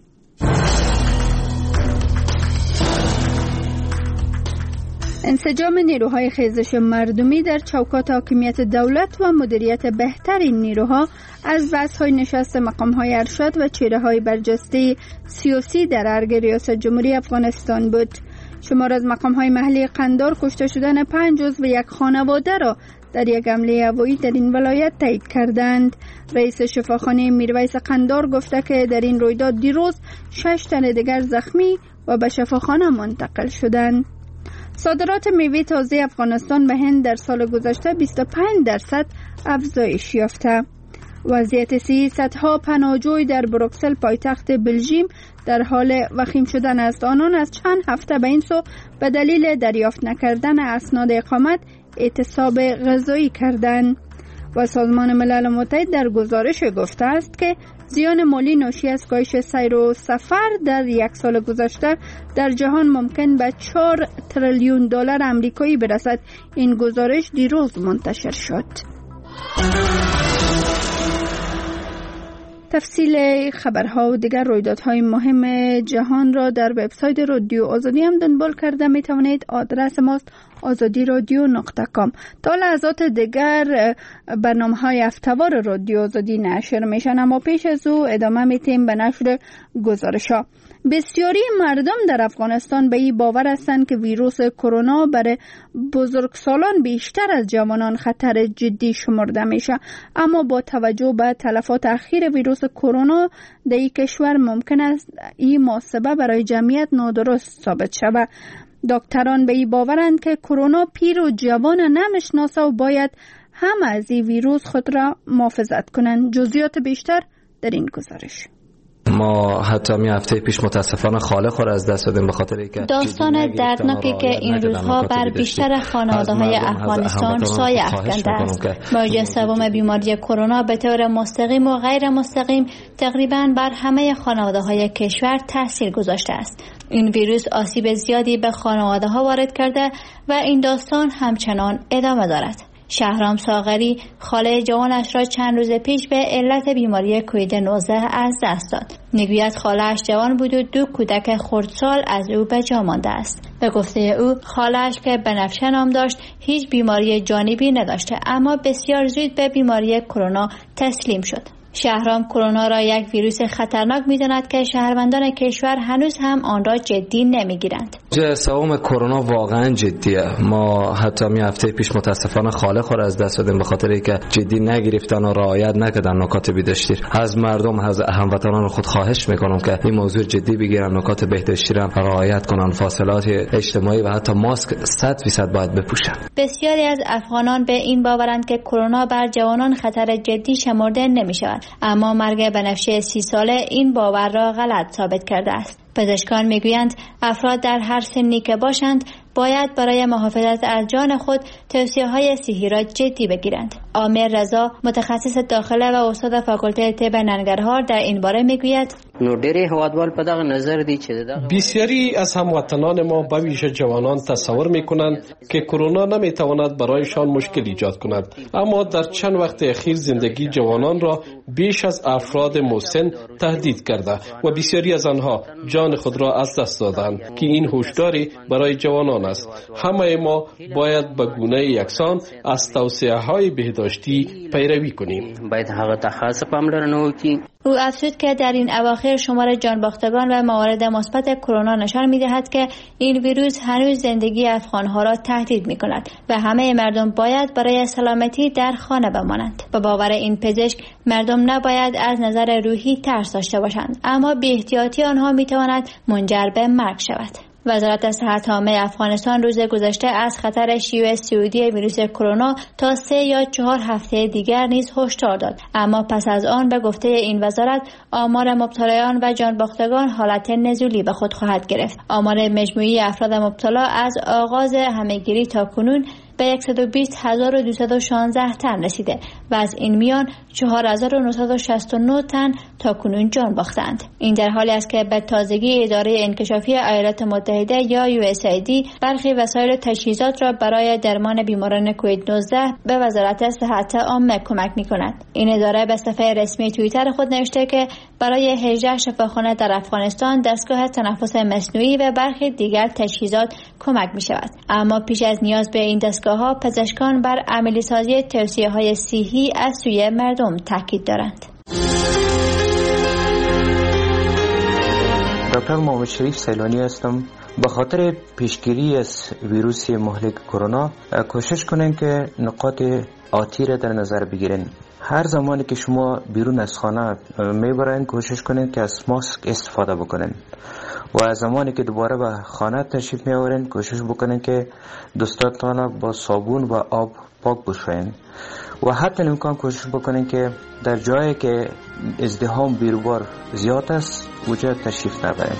انسجام نیروهای خیزش مردمی در چوکات حاکمیت دولت و مدیریت بهتر این نیروها از بحث‌های نشست مقام‌های ارشد و چهره‌های برجسته سیاسی در ارگ ریاست جمهوری افغانستان بود. شمار از مقام‌های محلی قندار کشته شدن 5 عضو یک خانواده را در یک حمله هوایی در این ولایت تایید کردند. رئیس شفاخانه میرویس قندار گفته که در این رویداد دیروز 6 تن دیگر زخمی و به شفاخانه منتقل شدند. صادرات میوه تازه افغانستان به هند در سال گذشته 25% افزایش یافته. وضعیت صحی صدها پناهجوی در بروکسل پایتخت بلژیم در حال وخیم شدن است. آنان از چند هفته به این سو به دلیل دریافت نکردن اسناد اقامت اعتصاب غذایی کردند و سازمان ملل متحد در گزارش گفته است که زیان مالی ناشی از کاهش سیر و سفر در یک سال گذشته در جهان ممکن به 4 تریلیون دلار آمریکایی برسد. این گزارش دیروز منتشر شد. تفصیل خبرها و دیگر رویدادهای مهم جهان را در وبسایت رادیو آزادی هم دنبال کرده می توانید. آدرس ماست azadiradyo.com. تا لحظات دیگر برنامه‌های هفته‌وار رادیو آزادی نشر میشن، اما پیش از او ادامه میتیم به نشر گزارش‌ها. بسیاری مردم در افغانستان به این باور هستند که ویروس کرونا برای بزرگسالان بیشتر از جوانان خطر جدی شمرده میشه، اما با توجه به تلفات اخیر ویروس کرونا در این کشور ممکن است این محاسبه برای جمعیت نادرست ثابت شود. دکتران به این باورند که کرونا پیر و جوان نمیشناسه و باید هم از این ویروس خود را محافظت کنند. جزئیات بیشتر در این گزارش. ما حتی می هفته پیش متاسفانه خالق را از دست دادیم به خاطر اینکه داستان دردناکی که این روزها بر بیشتر خانواده‌های افغانستان سایه افکنده است. موج سوم بیماری کرونا به طور مستقیم و غیر مستقیم تقریباً بر همه خانواده‌های کشور تاثیر گذاشته است. این ویروس آسیب زیادی به خانواده‌ها وارد کرده و این داستان همچنان ادامه دارد. شهرام ساغری خاله جوانش را چند روز پیش به علت بیماری کووید 19 از دست داد. میگوید خاله‌اش جوان بود و 2 کودک خردسال از او به جا مانده است. به گفته او خاله‌اش که بنفشه نام داشت هیچ بیماری جانبی نداشته، اما بسیار زود به بیماری کرونا تسلیم شد. شهرام کرونا را یک ویروس خطرناک می‌داند که شهروندان کشور هنوز هم آن را جدی نمی‌گیرند. سوم کرونا واقعا جدیه. ما حتی می هفته پیش متاسفانه خالق را از دست دادیم به خاطر اینکه جدی نگرفتن و رعایت نکردن نکات بیداشتی. از مردم، از هموطنان خود خواهش میکنم که این موضوع جدی بگیرن، نکات بهداشتی را رعایت کنن، فاصلات اجتماعی و حتی ماسک 100% باید بپوشن. بسیاری از افغانان به این باورند که کرونا بر جوانان خطر جدی شمرده نمی‌شود، اما مرگ بنفشه 30 ساله این باور را غلط ثابت کرده است. پزشکان میگویند افراد در هر سنی که باشند باید برای محافظت از جان خود توصیه‌های صحی را جدی بگیرند. عامر رضا متخصص داخله و استاد فاکولته طب ننگرهار در این باره میگوید نو ډېری هوادوال په دغه نظر دي چې بسیاری از هموطنان ما به ویژه جوانان تصور میکنند که کرونا نمیتواند برایشان مشکل ایجاد کند، اما در چند وقت اخیر زندگی جوانان را بیش از افراد مسن تهدید کرده و بسیاری از آنها جان خود را از دست دادند که این هشداری برای جوانان است. همه ما باید به گونه یکسان از توصیه‌های بهداشتی پیروی کنیم. باید هغه ته خاصه پاملرنه وکړي. او افزود که در این اواخر شمار جانباختگان و موارد مثبت کرونا نشان می‌دهد که این ویروس هنوز زندگی افغان‌ها را تهدید می‌کند و همه مردم باید برای سلامتی در خانه بمانند. به باور این پزشک مردم نباید از نظر روحی ترس داشته باشند، اما بی‌احتیاطی آنها می‌تواند منجر به مرگ شود. وزارت صحت عامه افغانستان روز گذشته از خطر شیوع صعودی ویروس کرونا تا 3 یا 4 هفته دیگر نیز هشدار داد، اما پس از آن به گفته این وزارت آمار مبتلایان و جانباختگان حالت نزولی به خود خواهد گرفت. آمار مجموعی افراد مبتلا از آغاز همهگیری تا کنون به 120,216 تن رسیده و از این میان 4,969 تن تا کنون جان باختند. این در حالی است که به تازگی اداره انکشافی ایالات متحده یا USAID برخی وسایل تجهیزات را برای درمان بیماران کووید 19 به وزارت صحت عامه کمک می‌کند. این اداره به صفحه رسمی توییتر خود نوشته که برای 18 شفاخانه در افغانستان دستگاه تنفس مصنوعی و برخی دیگر تجهیزات کمک می‌شود. اما پیش از نیاز به این دستگاه‌ها پزشکان بر عملی سازی توصیه‌های صحی از سوی مردم تاکید دارند. دکتر محمد شریف سیلانی هستم. به خاطر پیشگیری از ویروس مهلک کرونا کوشش کنین که نقاط آتی را در نظر بگیرین. هر زمانی که شما بیرون از خانه میبرین کوشش کنین که از ماسک استفاده بکنین و از زمانی که دوباره به خانه تشریف میآورین کوشش بکنین که دستاتان با صابون و آب پاک بشوین و حتی امکان کوشش بکنین که در جایی که ازدحام بیروبار زیاد است اونجا تشریف نبرین.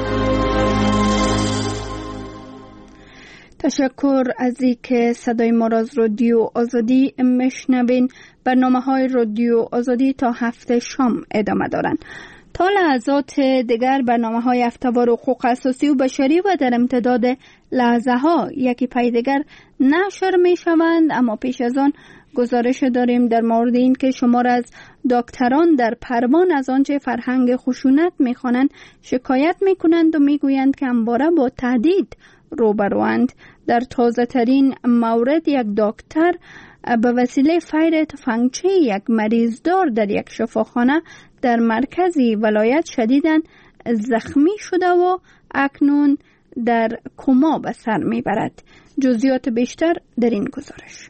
تشکر از اینکه صدای ما را از رادیو آزادی میشنوین. برنامه‌های رادیو آزادی تا هفته شام ادامه دارند. تا لحظات دیگر برنامه‌های هفته‌وار حقوق اساسی و بشری و در امتداد لحظه‌ها یکی پی دیگر نشر می‌شوند، اما پیش از آن گزارش داریم در مورد این که شمار از دکتران در پروان از آنچه فرهنگ خشونت می‌خوانند شکایت می‌کنند و می‌گویند که همواره با تهدید روبروند. در تازه ترین مورد یک دکتر به وسیله فیر تفنگچه یک مریض دار در یک شفاخانه در مرکزی ولایت شدیداً زخمی شده و اکنون در کما به سر میبرد. جزئیات بیشتر در این گزارش.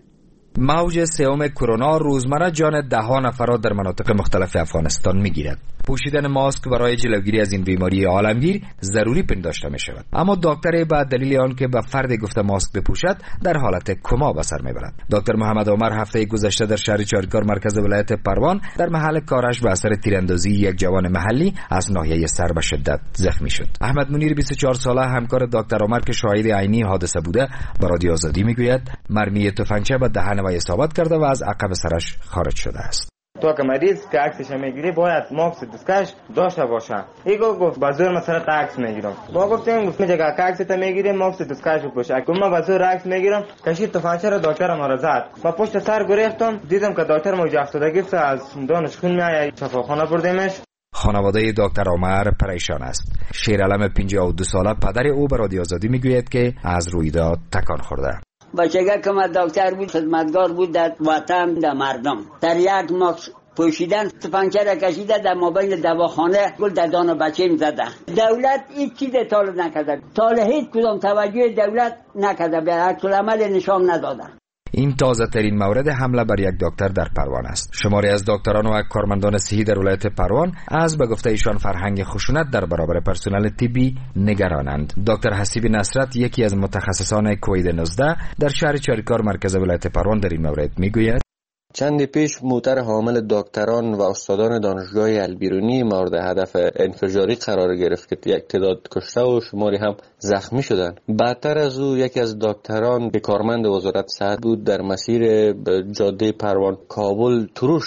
موج سوم کرونا روزمره جان دهان افراد در مناطق مختلف افغانستان میگیرد. پوشیدن ماسک برای جلوگیری از این بیماری عالمگیر ضروری پنداشته می شود، اما دکتر به دلیل آنکه به فرد گفته ماسک بپوشد در حالت کما به سر میبرد. دکتر محمد عمر هفته گذشته در شهر چاریکار مرکز ولایت پروان در محل کارش به اثر تیراندازی یک جوان محلی از ناحیه سر به شدت زخمی شد. احمد منیر 24 ساله همکار دکتر عمر که شاهد عینی حادثه بوده با رادیو آزادی میگوید مرمی تفنگچه به دهن و اصابت کرده و از عقب سرش خارج شده است. تو که مریض که عکسش میگیری باید ماسک دستکش داشته باشه. ایگو گفت بازور مثلا عکس میگیرم. با گفتم گفت میگه که عکس تا میگیری ماسک دستکش بپوش. اگه من بازور عکس میگیرم کشید تفنگچه را دکتر ما را زد. با پشت سر گریختم دیدم که دکتر موج افتادگی از دانش خون میآید شفاخانه بردیمش. خانواده دکتر عمر پریشان است. شیرعلم 52 ساله پدر او به رادیو آزادی میگوید که از رویداد تکان خورده. بچگاه که من دکتر بود خدمتگار بود در وطن در مردم در یک ماکس پوشیدن تفنگچه را کشیده در مابین دواخانه گل در دان بچه می زده. دولت هیچ چیز طالب نکرده، طالب هیچ کدام توجه دولت نکرده، به عکس العمل نشان نداده. این تازه ترین مورد حمله بر یک دکتر در پروان است. شماری از دکتران و کارمندان صحی در ولایت پروان از به گفته ایشان فرهنگ خشونت در برابر پرسنل طبی نگرانند. دکتر حسیب نصرت یکی از متخصصان کووید 19 در شهر چاریکار مرکز ولایت پروان در این مورد میگوید چند پیش موتر حامل دکتران و استادان دانشگاه البیرونی مورد هدف انفجاری قرار گرفت که یک تعداد کشته و شماری هم زخمی شدند. بعدتر از او یکی از دکتران که کارمند وزارت صحت بود در مسیر جاده پروان کابل ترور شد.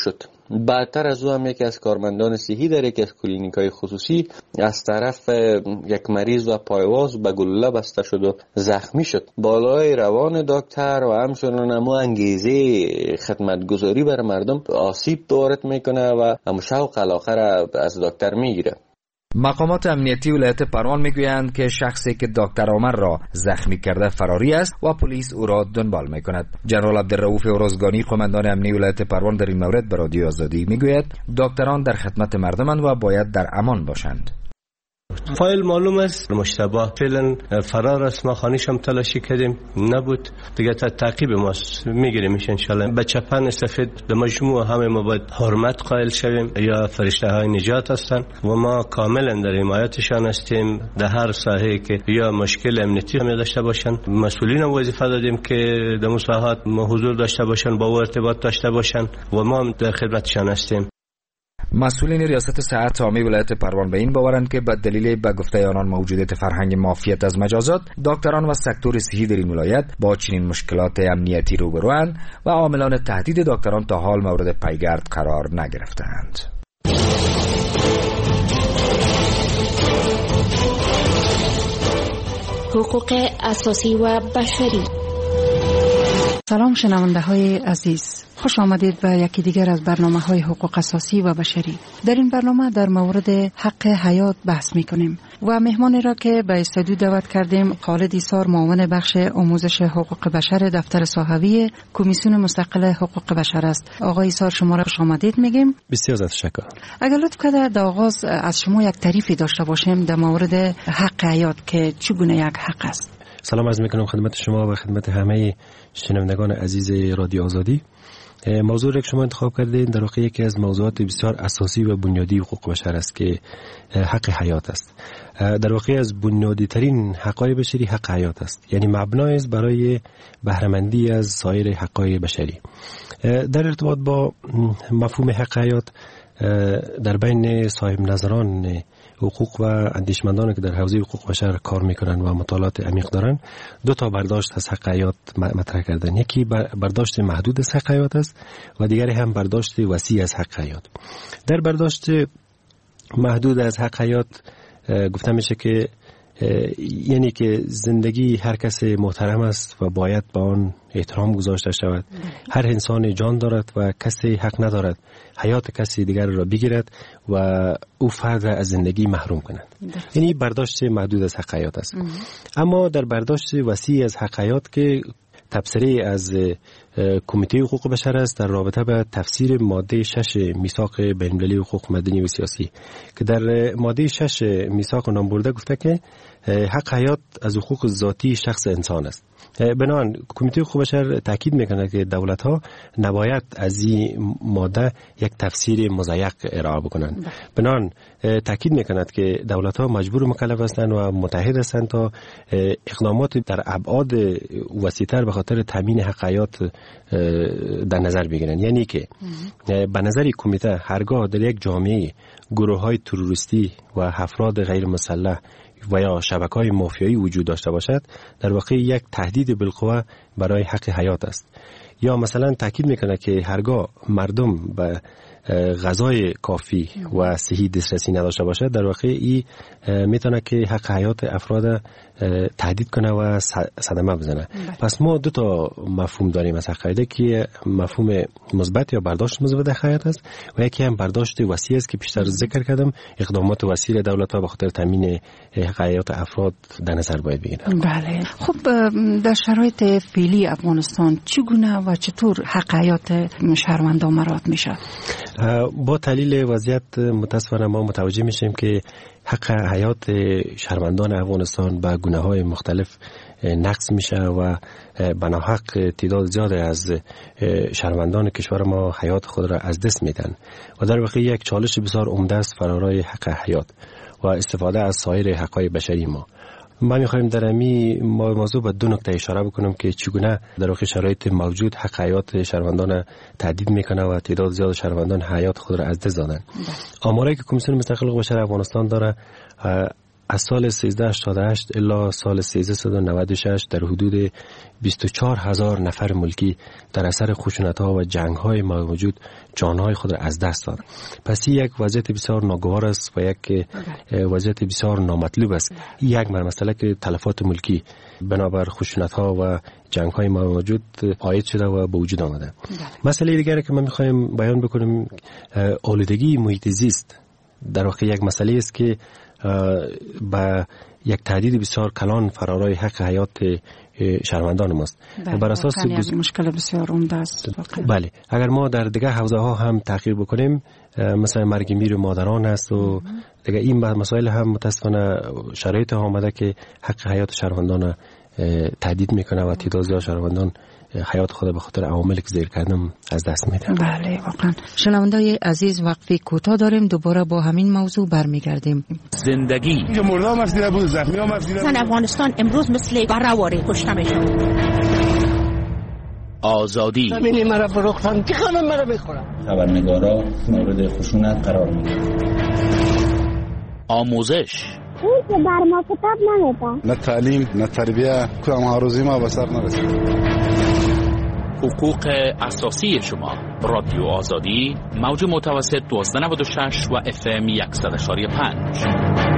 بعدتر از او هم یکی از کارمندان صحی در یکی از کلینیک‌های خصوصی از طرف یک مریض و پایواز به گلوله بسته شد و زخمی شد. بالای روان دکتر و همچنان هم انگیزه خدمتگزاری بر مردم آسیب وارد میکنه و هم شوق علاقه را از دکتر میگیره. مقامات امنیتی ولایت پروان میگویند که شخصی که دکتر عمر را زخمی کرده فراری است و پلیس او را دنبال میکند. جنرال عبدالرؤوف اورزگانی قماندان امنی ولایت پروان در این مورد به رادیو آزادی میگوید دکتران در خدمت مردمند و باید در امان باشند. فایل معلوم است مشتبه فعلا فرار است. ما خانیش هم تلاشی کردیم نبود دیگه. تعقیب ماست میگیریم ان شاء الله. به چپن سفید به مجموع همه ما باید حرمت قائل شویم یا فرشته های نجات هستند و ما کاملا در حمایتشان هستیم. در هر ساحه که یا مشکل امنیتی هم داشته باشن مسئولین هم وظیفه دادیم که در مساحات ما حضور داشته باشن، با ارتباط داشته باشن و ما هم در خدمتشان هستیم. مسئولین ریاست صحت عامه ولایت پروان به این باورند که به دلیل به گفته آنان موجودیت فرهنگ معافیت از مجازات، دکتران و سکتور صحی در این ولایت با چنین مشکلات امنیتی روبروند و عاملان تهدید دکتران تا حال مورد پیگرد قرار نگرفتند. حقوق اساسی و بشری. سلام شنونده های عزیز، خوش آمدید به یکی دیگر از برنامه های حقوق اساسی و بشری. در این برنامه در مورد حق حیات بحث می کنیم و مهمانی را که به استودیو دعوت کردیم خالد ایسار، معاون بخش آموزش حقوق بشر دفتر صاحبی کمیسیون مستقل حقوق بشر است. آقای ایسار شما را خوش آمدید میگیم. بسیار تشکر. اگر لطف کنید در آغاز از شما یک تعریفی داشته باشیم در مورد حق حیات که چگونه یک حق است. سلام عرض میکنم خدمت شما و خدمت همه شنوندگان عزیز رادیو آزادی. موضوع را که شما انتخاب کردید در واقع یکی از موضوعات بسیار اساسی و بنیادی حقوق بشر است که حق حیات است. در واقع از بنیادی ترین حقوق بشری حق حیات است، یعنی مبنای است برای بهره‌مندی از سایر حقوق بشری. در ارتباط با مفهوم حق حیات در بین صاحب نظران حقوق و اندیشمندانی که در حوزه حقوق بشر کار میکنن و مطالعات عمیق دارن دو تا برداشت از حق حیات مطرح کردن. یکی برداشت محدود از حق حیات است و دیگری هم برداشت وسیع از حق حیات. در برداشت محدود از حق حیات گفته میشه که یعنی که زندگی هر کس محترم است و باید به آن احترام گذاشته شود. هر انسان جان دارد و کسی حق ندارد حیات کسی دیگر را بگیرد و او فرد را از زندگی محروم کند. یعنی برداشت محدود از حق حیات است. اما در برداشت وسیع از حق حیات که تبصره از کمیته حقوق بشر است در رابطه به تفسیر ماده 6 میثاق بین‌المللی حقوق مدنی و سیاسی که در ماده 6 میثاق نام برده گفته که حق حیات از حقوق ذاتی شخص انسان است. بنابراین کمیته حقوق بشر تاکید میکنه که دولت ها نباید از این ماده یک تفسیر مضیق ارائه بکنند. بنابراین تاکید میکند که دولت ها مجبور و مکلف هستند و متحد هستند تا اقدامات در ابعاد وسیع‌تر به خاطر تامین حق حیات در نظر بگیرند. یعنی که به نظر کمیته هرگاه در یک جامعه گروه‌های تروریستی و افراد غیر مسلح و یا شبکه‌های مافیایی وجود داشته باشد در واقع یک تهدید بالقوه برای حق حیات است. یا مثلا تاکید میکنه که هرگاه مردم به غذای کافی و صحی دسترسی نداشته باشد در واقع این میتونه که حق حیات افراد تهدید کنه و صدمه بزنه. پس ما دو تا مفهوم داریم از حق حیات که مفهوم مثبت یا برداشت مثبت حق حیات است و یکی هم برداشت وسیع است که پیشتر ذکر کردم اقدامات وسیع دولت‌ها به خاطر تامین حق حیات افراد در نظر باید بگیرند. بله. خب در شرایط فعلی افغانستان چگونه و چطور حق حیات شهروندان مراعات میشه؟ با تحلیل وضعیت متاسفانه ما متوجه میشیم که حق حیات شهروندان افغانستان به گونه‌های مختلف نقض میشه و به ناحق تعداد زیادی از شهروندان کشور ما حیات خود را از دست میدن و در واقع یک چالش بسیار عمده است فرارای حق حیات و استفاده از سایر حقوق بشری ما. ما می‌خوایم در این موضوع به دو نکته اشاره بکنم که چگونه در واقع شرایط موجود حق حیات شهروندان تهدید میکنه و تعداد زیاد شهروندان حیات خود را از دست دادن. آماری که کمیسیون مستقل حقوق بشر افغانستان داره از سال 1388 الی سال 1396 در حدود 24,000 نفر ملکی در اثر خشونت‌ها و جنگ‌های موجود جان‌های خود را از دست دادند. پس یک وضعیت بسیار ناگوار است و یک وضعیت بسیار نامطلوب است. یک مسئله که تلفات ملکی بنابر خشونت‌ها و جنگ‌های موجود عاید شده و به وجود آمده. مسئله دیگری که ما می‌خوایم بیان بکنیم آلودگی محیط زیست در واقع یک مسئله است که با یک تهدید بسیار کلان فرارای حق حیات شهروندان ماست. بر اساس مشکل بسیار عمده است. بله، اگر ما در دیگه حوزه ها هم تحقیق بکنیم مثلا مرگ میر مادران است و دیگه این مسائل هم متاسفانه شرایط ها آمده که حق حیات شهروندان تهدید میکنه و تعداد زیاد شهروندان حیات خود به خاطر عواملی که ذکر کردم از دست میدن. بله واقعا. شنوندای عزیز وقفه کوتاه داریم، دوباره با همین موضوع برمیگردیم. زندگی اینجا مردم مسئله بود، زخمی ها مسئله بود. افغانستان امروز مثل برواره کشته میشن. آزادی زمینی مرا فروختن که خانم مرا میخورن. خبرنگارا مورد خشونت قرار میگیرن. آموزش اون که بر ما کتاب نمیدن. نه تعلیم نه تربیه که ما روزی ما به سر نرسید. حقوق اساسی شما. رادیو آزادی موج متوسط 1296 و FM 100.5.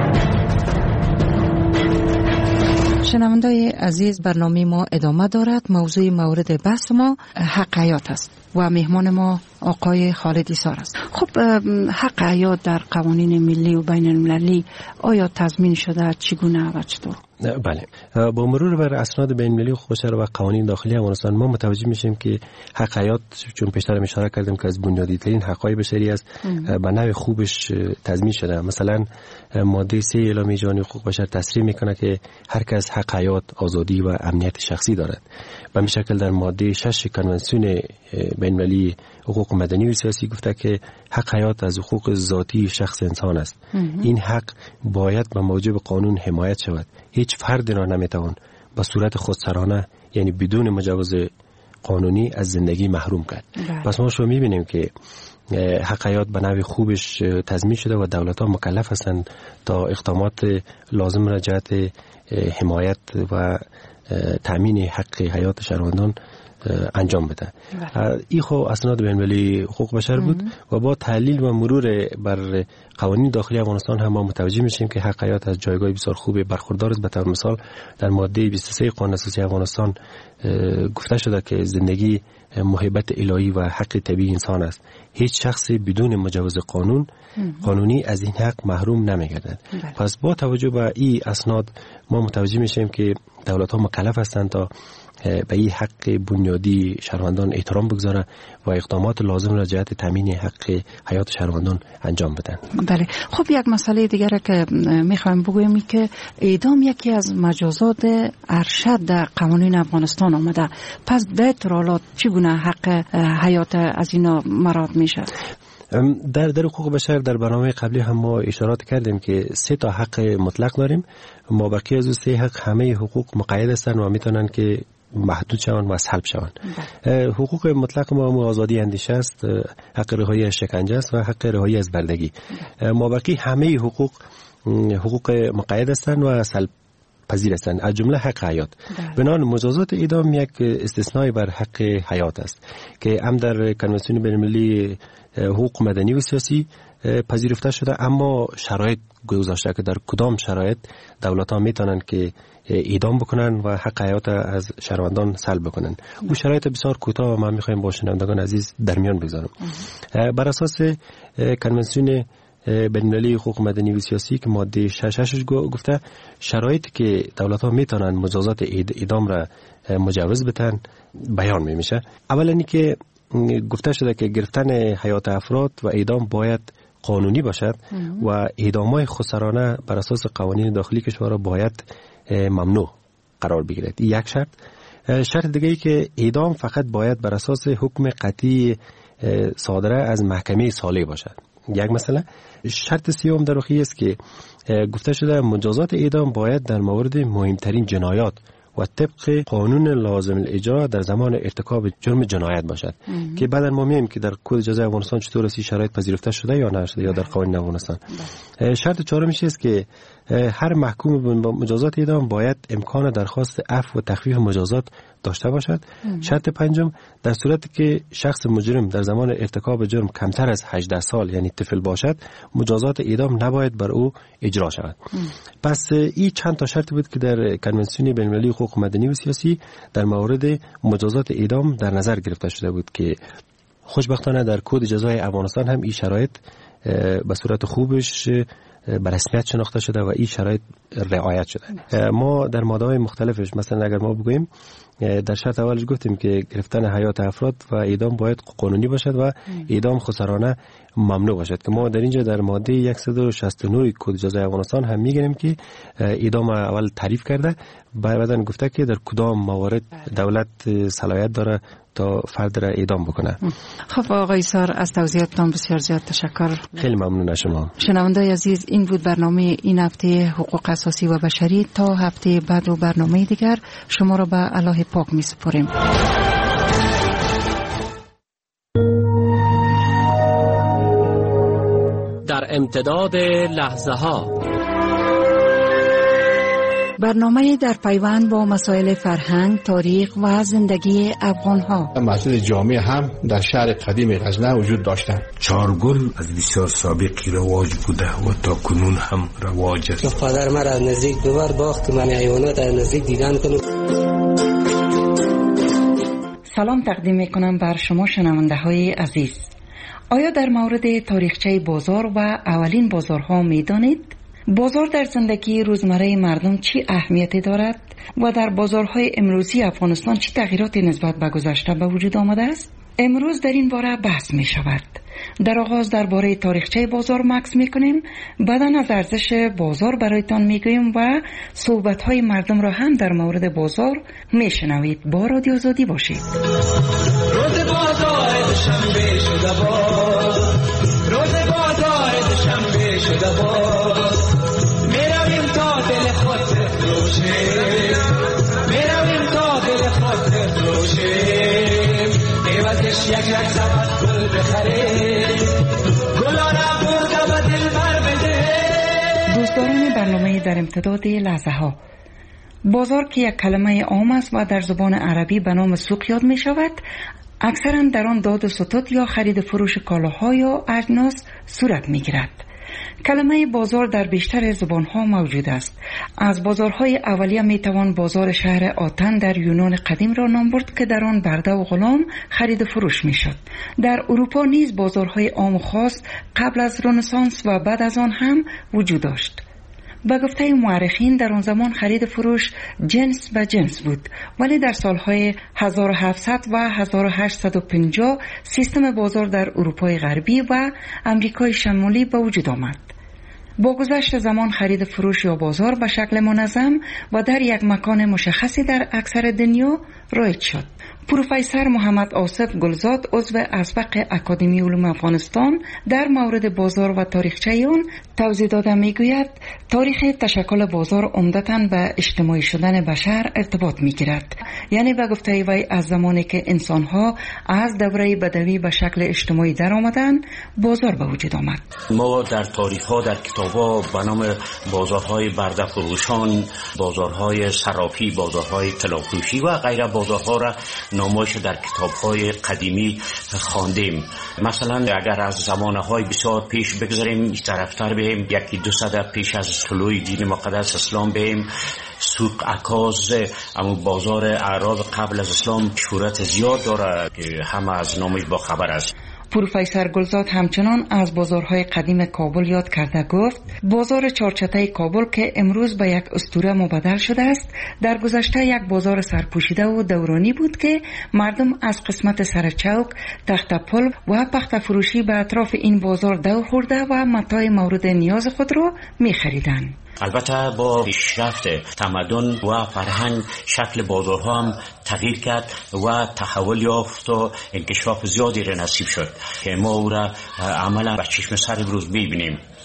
شنوندای عزیز، برنامه ما ادامه دارد. موضوع مورد بحث ما حق حیات است و مهمان ما آقای خالد ایسار است. خب حق حیات در قوانین ملی و بین المللی آیا تضمین شده؟ چگونه و چطور؟ بله، با مرور بر اسناد بین المللی حقوق بشر و قوانین داخلی افغانستان ما متوجه میشیم که حق حیات، چون پیشتر اشاره کردم که از بنیادی ترین حقوق بشری است، به نوع خوبش تضمین شده. مثلا ماده 3 اعلامیه جهانی حقوق بشر تصریح میکنه که هر کس حق حیات، آزادی و امنیت شخصی دارد. به همین شکل در ماده 6 کنوانسیون بین المللی حقوق مدنی و سیاسی گفته که حق حیات از حقوق ذاتی شخص انسان است. این حق باید به موجب قانون حمایت شود. هیچ فرد را نمیتوان به صورت خودسرانه، یعنی بدون مجوز قانونی، از زندگی محروم کرد. پس ما شو میبینیم که حق حیات به نوع خوبش تضمین شده و دولت‌ها مکلف هستند تا اقدامات لازم را جهت حمایت و تامین حق حیات شهروندان انجام بده. این خو اسناد بین المللی حقوق بشر بود و با تحلیل و مرور بر قوانین داخلی افغانستان هم ما متوجه میشیم که حق حیات از جایگاه بسیار خوب برخوردار است. به طور مثال در ماده 23 قانون اساسی افغانستان گفته شده که زندگی محبت الهی و حق طبیعی انسان است. هیچ شخصی بدون مجوز قانونی از این حق محروم نمیگردد. پس با توجه به این اسناد ما متوجه میشیم که دولت‌ها مکلف هستند تا به این حق بنیادی شهروندان احترام بگذارن و اقدامات لازم را جهت تامین حق حیات شهروندان انجام بدن. بله. خب یک مسئله دیگر که میخوایم بگویم که اعدام یکی از مجازات ارشد در قوانین افغانستان آمده. پس در حالات چگونه حق حیات از اینا مراد میشه؟ در حقوق بشر در برنامه قبلی هم ما اشارات کردیم که 3 تا حق مطلق داریم. ما بقیه از 3 حق همه حقوق مقید هستند و میتونن که محدود شوند و سلب شوند. حقوق مطلق ما آزادی اندیشه است، حق رهایی از شکنجه است و حق رهایی از بردگی. ما بقیه همه حقوق مقید هستند و سلب پذیر هستند، از جمله حق حیات. بنابراین مجازات اعدام یک استثنای بر حق حیات است که هم در کنوانسیون بین‌المللی حقوق مدنی و سیاسی پذیرفته شده، اما شرایط گذاشته که در کدام شرایط دولت‌ها میتونن که اعدام بکنن و حق حیات از شهروندان سلب بکنن. او شرایط بسیار کوتاه ما میخوایم با شنوندگان عزیز در میان بگذارم. بر اساس کنوانسیون بین‌المللی حقوق مدنی و سیاسی که ماده 6 گفته شرایطی که دولت‌ها میتونن مجازات اعدام را مجوز بدن بیان میشه. اولا اینکه گفته شده که گرفتن حیات افراد و اعدام باید قانونی باشد و اعدام‌های خودسرانه بر اساس قوانین داخلی کشور باید ممنوع قرار بگیرد. این یک شرط. شرط دیگه ای که اعدام فقط باید بر اساس حکم قطعی صادره از محکمه صالح باشد. یک مسئله. شرط سوم در واقع است که گفته شده مجازات اعدام باید در مورد مهمترین جنایات و طبق قانون لازم الاجرا در زمان ارتکاب جرم جنایت باشد که بعدا ما می‌بینیم که در کد جزای افغانستان چطور است شرایط پذیرفته شده یا نشده یا در قوانین افغانستان. شرط چهارمیش است که هر محکوم به مجازات اعدام باید امکان درخواست عفو و تخفیف مجازات داشته باشد. شرط پنجم، در صورتی که شخص مجرم در زمان ارتکاب جرم کمتر از 18 سال یعنی طفل باشد، مجازات اعدام نباید بر او اجرا شود. پس این چند تا شرط بود که در کنونسیون بین‌المللی حقوق مدنی و سیاسی در مورد مجازات اعدام در نظر گرفته شده بود که خوشبختانه در کد جزای افغانستان هم این شرایط به صورت خوبش به رسمیت شناخته شده و این شرایط رعایت شده. ما در ماده‌های مختلفش مثلا اگر ما بگوییم در شرط اولش گفتیم که گرفتن حیات افراد و اعدام باید قانونی باشد و اعدام خسرانه ممنوع باشد که ما در اینجا در ماده 169 کد جزای افغانستان هم میگیم که اعدام اول تعریف کرده، بعداً گفته که در کدام موارد دولت صلاحیت داره تا فرد را اعدام بکنه. خب آقای ایثار، از توضیحاتتان بسیار زیاد تشکر. خیلی ممنون از شما. شنوندگان عزیز، این بود برنامه این هفته حقوق اساسی و بشری. تا هفته بعد و برنامه دیگر شما را به الله پاک می سپاریم. در امتداد لحظه ها، برنامه در پیوند با مسائل فرهنگ، تاریخ و زندگی افغان ها. مسجد جامع هم در شهر قدیم غزنه وجود داشتند. چارگل از بسیار سابقی رواج بوده و تا کنون هم رواج است. پدر من از نزدیک دوبار باخت من حیوانات از نزدیک دیدن کنم. سلام تقدیم میکنم بر شما شنونده های عزیز. آیا در مورد تاریخچه بازار و اولین بازارها میدانید؟ بازار در زندگی روزمره مردم چی اهمیتی دارد و در بازارهای امروزی افغانستان چی تغییراتی نسبت به گذشته به وجود آمده است؟ امروز در این باره بحث می شود. در آغاز درباره تاریخچه بازار مکث می کنیم، بعداً از ارزش بازار برایتان می گوییم و صحبت‌های مردم را هم در مورد بازار می شنوید. با رادیو آزادی باشید. روز بازار شنبه شده باز، روز بازار شنبه شده باز، میرویم تا دل خود روشه، میرویم تا دل خود روشه، عوضش یک سبد گل بخریم، گلا را برده و دل بر بده. دوستداران برنامه در امتداد لحظه ها، بازار که یک کلمه عام است و در زبان عربی به نام سوق یاد می شود، اکثرا در آن داد و ستد یا خرید فروش کالاها یا اجناس صورت می گیرد. کلمه بازار در بیشتر زبانها موجود است. از بازارهای اولیه می توان بازار شهر آتن در یونان قدیم را نام برد که در آن برده و غلام خرید و فروش می شد. در اروپا نیز بازارهای عام و خاص قبل از رنسانس و بعد از آن هم وجود داشت. به گفته مورخین در آن زمان خرید فروش جنس به جنس بود، ولی در سالهای 1700 و 1850 سیستم بازار در اروپای غربی و امریکای شمالی به وجود آمد. با گذشت زمان خرید فروش یا بازار به شکل منظم و در یک مکان مشخصی در اکثر دنیا رایج شد. پروفسور محمد آصف گلزاد عضو اسبق اکادمی علوم افغانستان در مورد بازار و تاریخچه آن توضیح داده میگوید تاریخ تشکل بازار عمدتاً به اجتماعی شدن بشر ارتباط میگیرد. یعنی به گفته وی از زمانی که انسانها از دوره بدوی به شکل اجتماعی در آمدن، بازار به وجود آمد. ما در تاریخ ها در کتاب ها به نام بازارهای برده فروشان، بازارهای صرافی، بازارهای طلافروشی و غیره بازارها را نامش در کتاب‌های قدیمی خواندیم. مثلا اگر از زمانه‌های بسیار پیش بگذاریم، طرفتر بیم، یکی 200 پیش از طلوع دین مقدس اسلام بیم، سوق عکاظ، اما بازار اعراب قبل از اسلام شهرت زیاد داره که همه از نامش با خبر است. پروفسور گلزاد همچنان از بازارهای قدیم کابل یاد کرده گفت بازار چارچته کابل که امروز به یک اسطوره مبدل شده است، در گذشته یک بازار سرپوشیده و دورانی بود که مردم از قسمت سرچوک، تخت پل و پخت فروشی به اطراف این بازار دور خورده و متاع مورد نیاز خود را می خریدند. البته با پیشرفت تمدن و فرهنگ شکل بازارها هم تغییر کرد و تحول یافت و انکشاف زیادی را نصیب شد که ما او را عملا به چشم سر امروز می‌بینیم.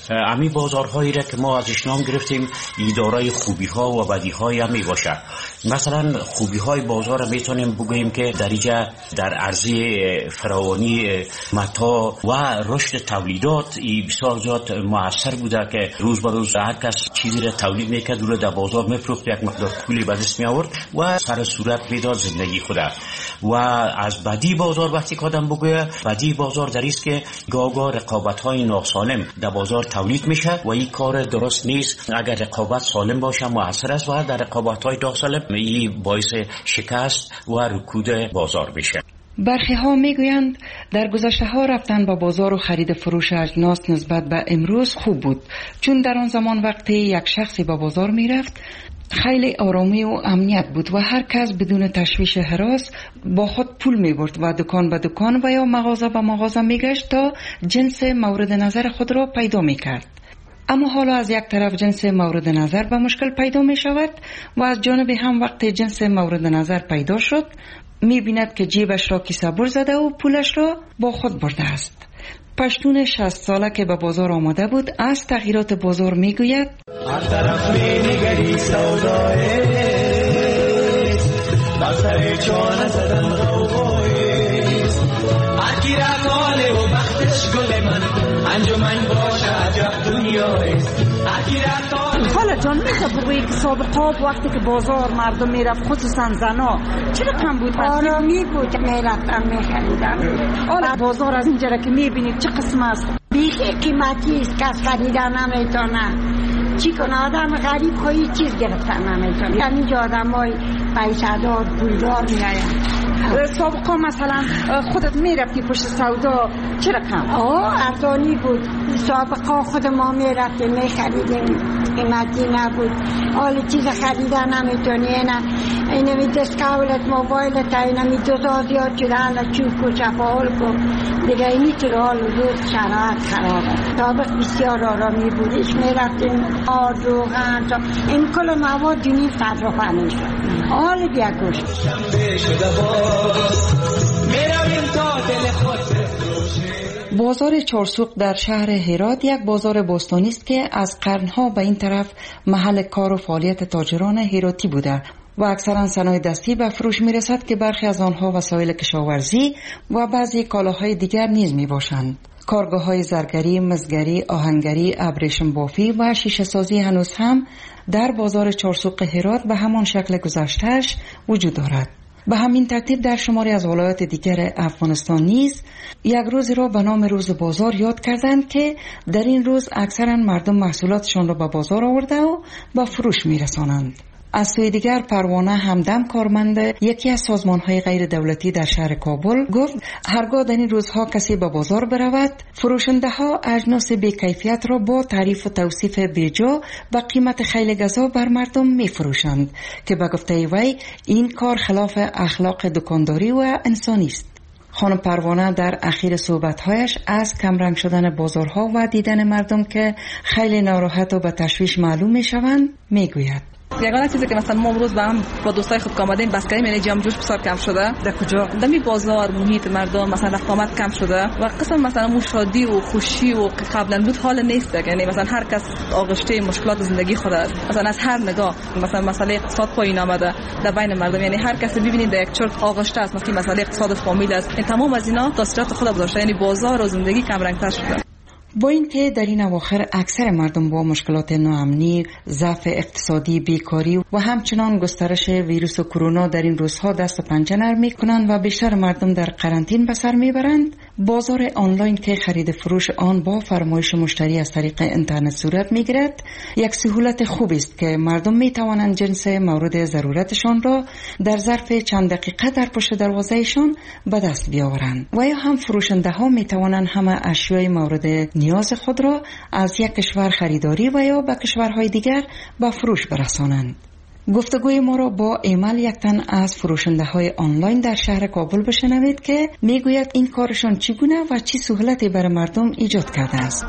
امی بازارهایی را که ما ازش نام گرفتیم دارای خوبی ها و بدی های هم می باشه. مثلا خوبی های بازار میتونیم بگوییم که در عرضه فراوانی متا و رشد تولیدات بسیار زیاد موثر بوده که روز به روز هر کس چیزی را تولید میکرد و در بازار میفروخت، یک مقدار پولی به دست می آورد و سر صورت میداد زندگی خوده. و از بدی بازار وقتی که آدم بگویه، بدی بازار در است که گاه رقابت های ناسالم در بازار تولید میشه و این کار درست نیست. اگر رقابت سالم باشه موثر است و در رقابت های ناسالم این باعث شکست و رکود بازار میشه. برخی ها میگویند در گذشته ها رفتن با بازار و خرید فروش اجناس نسبت به امروز خوب بود، چون در آن زمان وقتی یک شخصی با بازار میرفت خیلی آرامی و امنیت بود و هر کس بدون تشویش هراس با خود پول می برد و دکان به دکان و یا مغازه به مغازه می گشت تا جنس مورد نظر خود را پیدا می کرد. اما حالا از یک طرف جنس مورد نظر به مشکل پیدا می شود و از جانب هم وقتی جنس مورد نظر پیدا شد می بیند که جیبش را کیسه بر زده و پولش را با خود برده است. پشتون 60 ساله که به بازار آمده بود از تغییرات بازار می گوید: هر طرف می نگری سودایست، بسر چانه زدن غوغایست، هرکی رفاله و بختش گل من، انجمن باشه عجب دنیایست، هرکی رفاله. حالا جان میشه بگویی که سابقا وقتی که بازار مردم میرفت خصوصا زنا چه رقم بود؟ آرامی بود، میرفتم میخریدم. حالا بازار از اینجا که میبینید چه قسم است؟ بیخی قیمتی است، کس خریدن نمیتونه. چی کنه آدم غریب خواهی چیز گرفتن نمیتونه. همینجا آدم های پیسه‌دار پولدار میاین. سابقا مثلا خودت میرفتی پشت سودا چه رقم؟ ارزانی بود. سابقا خود ما میرفتیم میخریدیم، قیمتی نبود. حال چیز خریدن نمیتونی. اینمی دستکاولت موبایلت اینمی دوزا زیاد شده حالا چوب و شفاول کن دیگه اینی تو حال روز شرایط خرابه. سابق بسیار آرامی بود. ایش میرفتیم روغن این کل مواد دونی صرفه نشد. حال بیا گوش بازار چارسوق در شهر هرات یک بازار باستانی است که از قرنها به این طرف محل کار و فعالیت تاجران هراتی بوده و اکثرا صنایع دستی به فروش می رسد که برخی از آنها وسایل کشاورزی و بعضی کالاهای دیگر نیز می باشند. کارگاه های زرگری، مزگری، آهنگری، ابریشم بافی و شیشه سازی هنوز هم در بازار چارسوق هرات به همان شکل گذشته‌اش وجود دارد. به همین ترتیب در شماری از ولایات دیگر افغانستان نیز یک روزی را به نام روز بازار یاد کردند که در این روز اکثرا مردم محصولاتشان را به بازار آورده و به فروش می‌رسانند. از سوی دیگر پروانه همدم کارمند یکی از سازمان‌های غیر دولتی در شهر کابل گفت هرگاه در این روزها کسی به بازار برود فروشنده‌ها اجناس بی‌کیفیت را با تعریف و توصیف بیجا و قیمت خیلی گزا بر مردم می‌فروشند که به گفته وی این کار خلاف اخلاق دکانداری و انسانی است. خانم پروانه در اخیر صحبت‌هایش از کمرنگ شدن بازارها و دیدن مردم که خیلی ناراحت و به تشویش معلوم می‌شوند می‌گوید یگانه چیزی که مثلا ما امروز با هم با دوستای خود آمدیم بس کردیم یعنی جمع جوش بسیار کم شده. در کجا؟ در می بازار محیط مردم مثلا رفت آمد کم شده و قسم مثلا مو شادی و خوشی و قبلا بود حال نیست. یعنی مثلا هر کس آغشته مشکلات زندگی خود است. مثلا از هر نگاه مثلا مسئله اقتصاد پایین آمده در بین مردم، یعنی هر کس ببینید در یک چرت آغشته است. مثلا مسئله اقتصاد فامیل است. این تمام از اینا تاثیرات خود گذاشته، یعنی بازار و زندگی کم رنگ‌تر شده. با اینکه در این اواخر اکثر مردم با مشکلات ناامنی، ضعف اقتصادی، بیکاری و همچنان گسترش ویروس کرونا در این روزها دست و پنجه نرم می‌کنند و بیشتر مردم در قرنطینه به سر میبرند، بازار آنلاین که خرید فروش آن با فرمایش مشتری از طریق اینترنت صورت میگیرد یک سهولت خوبی است که مردم میتوانند جنس مورد ضرورتشان را در ظرف چند دقیقه در پشت دروازه‌شان به دست بیاورند و یا هم فروشنده ها میتوانند همه اشیای مورد نیاز خود را از یک کشور خریداری و یا به کشورهای دیگر به فروش برسانند. گفتگوی ما را با ایمل یک تن از فروشنده های آنلاین در شهر کابل بشنوید که میگوید این کارشان چگونه و چی سهولتی برای مردم ایجاد کرده است.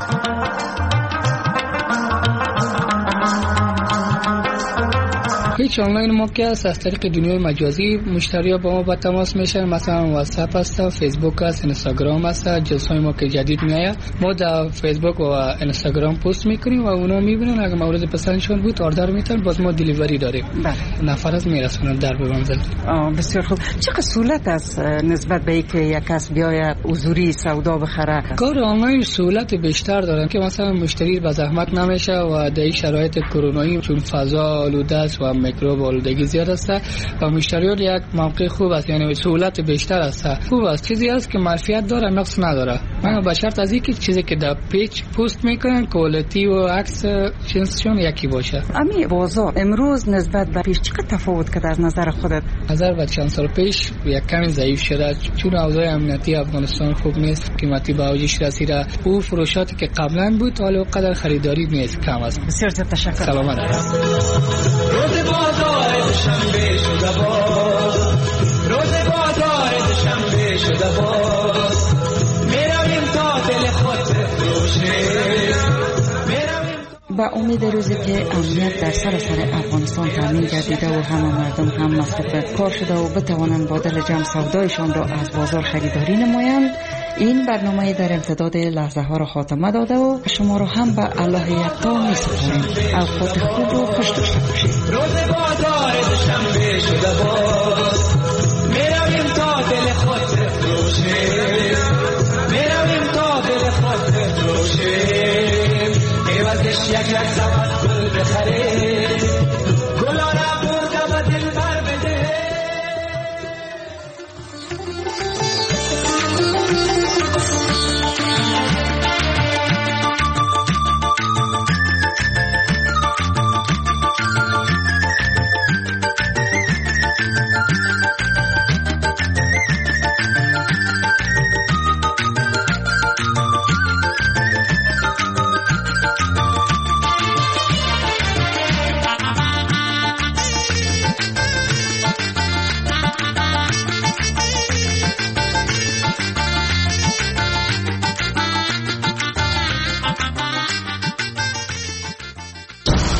هیچ آنلاین ما که است از طریق دنیای مجازی مشتری‌ها با ما با تماس میشن. مثلا واتساپ است، فیسبوک است، اینستاگرام است. جلسه‌های ما که جدید میاد ما در فیسبوک و اینستاگرام پست میکنیم و اونا میبینن. اگه مورد پسندشون بود آردر میتن، باز ما دلیوری داریم. نفر از میرسونن در به منزل. بسیار خوب. چه سهولت است نسبت به اینکه یک کس بیاید حضوری سودا بخره؟ کار آنلاین سهولت بیشتر دارن که مثلا مشتری به زحمت نمیشه و در شرایط کرونایی چون فضا آلوده است و میکروب آلودگی زیاد است و مشتریان یک موقع خوب است، یعنی سهولت بیشتر است. خوب است، چیزی است که معرفت داره نقص نداره. من به شرط از اینکه چیزی که در پیج پست میکنن کوالیتی و عکس جنسشون یکی باشه. امی بازار امروز نسبت به پیش چقدر تفاوت کرده از نظر خودت؟ نظر به چند سال پیش یک کمی ضعیف شده چون اوضاع امنیتی افغانستان خوب نیست، قیمتی به اوجش رسیده. او فروشاتی که قبلا بود حالا قدر خریداری نیست، کم است. بسیار تشکر. سلامت. روز بازار شنبه شده باز، روز بازار شنبه شده باز، میرویم تا دل خود بفروشیم. با امید روزی که امنیت در سراسر افغانستان تامین گردیده و همه مردم هم مصرف کار شده و بتوانند با دل جمع سودایشان را از بازار خریداری نمایند، این برنامه در امتداد لحظه ها را خاتمه داده و شما را هم به الله یکتا می سپاریم. اوقات خوب و خوش داشته باشید. روز بازار شنبه شده باز، میرویم تا دل خود بفروشیم، میرویم تا دل خود بفروشیم. عوضش یک سبد گل بخریم،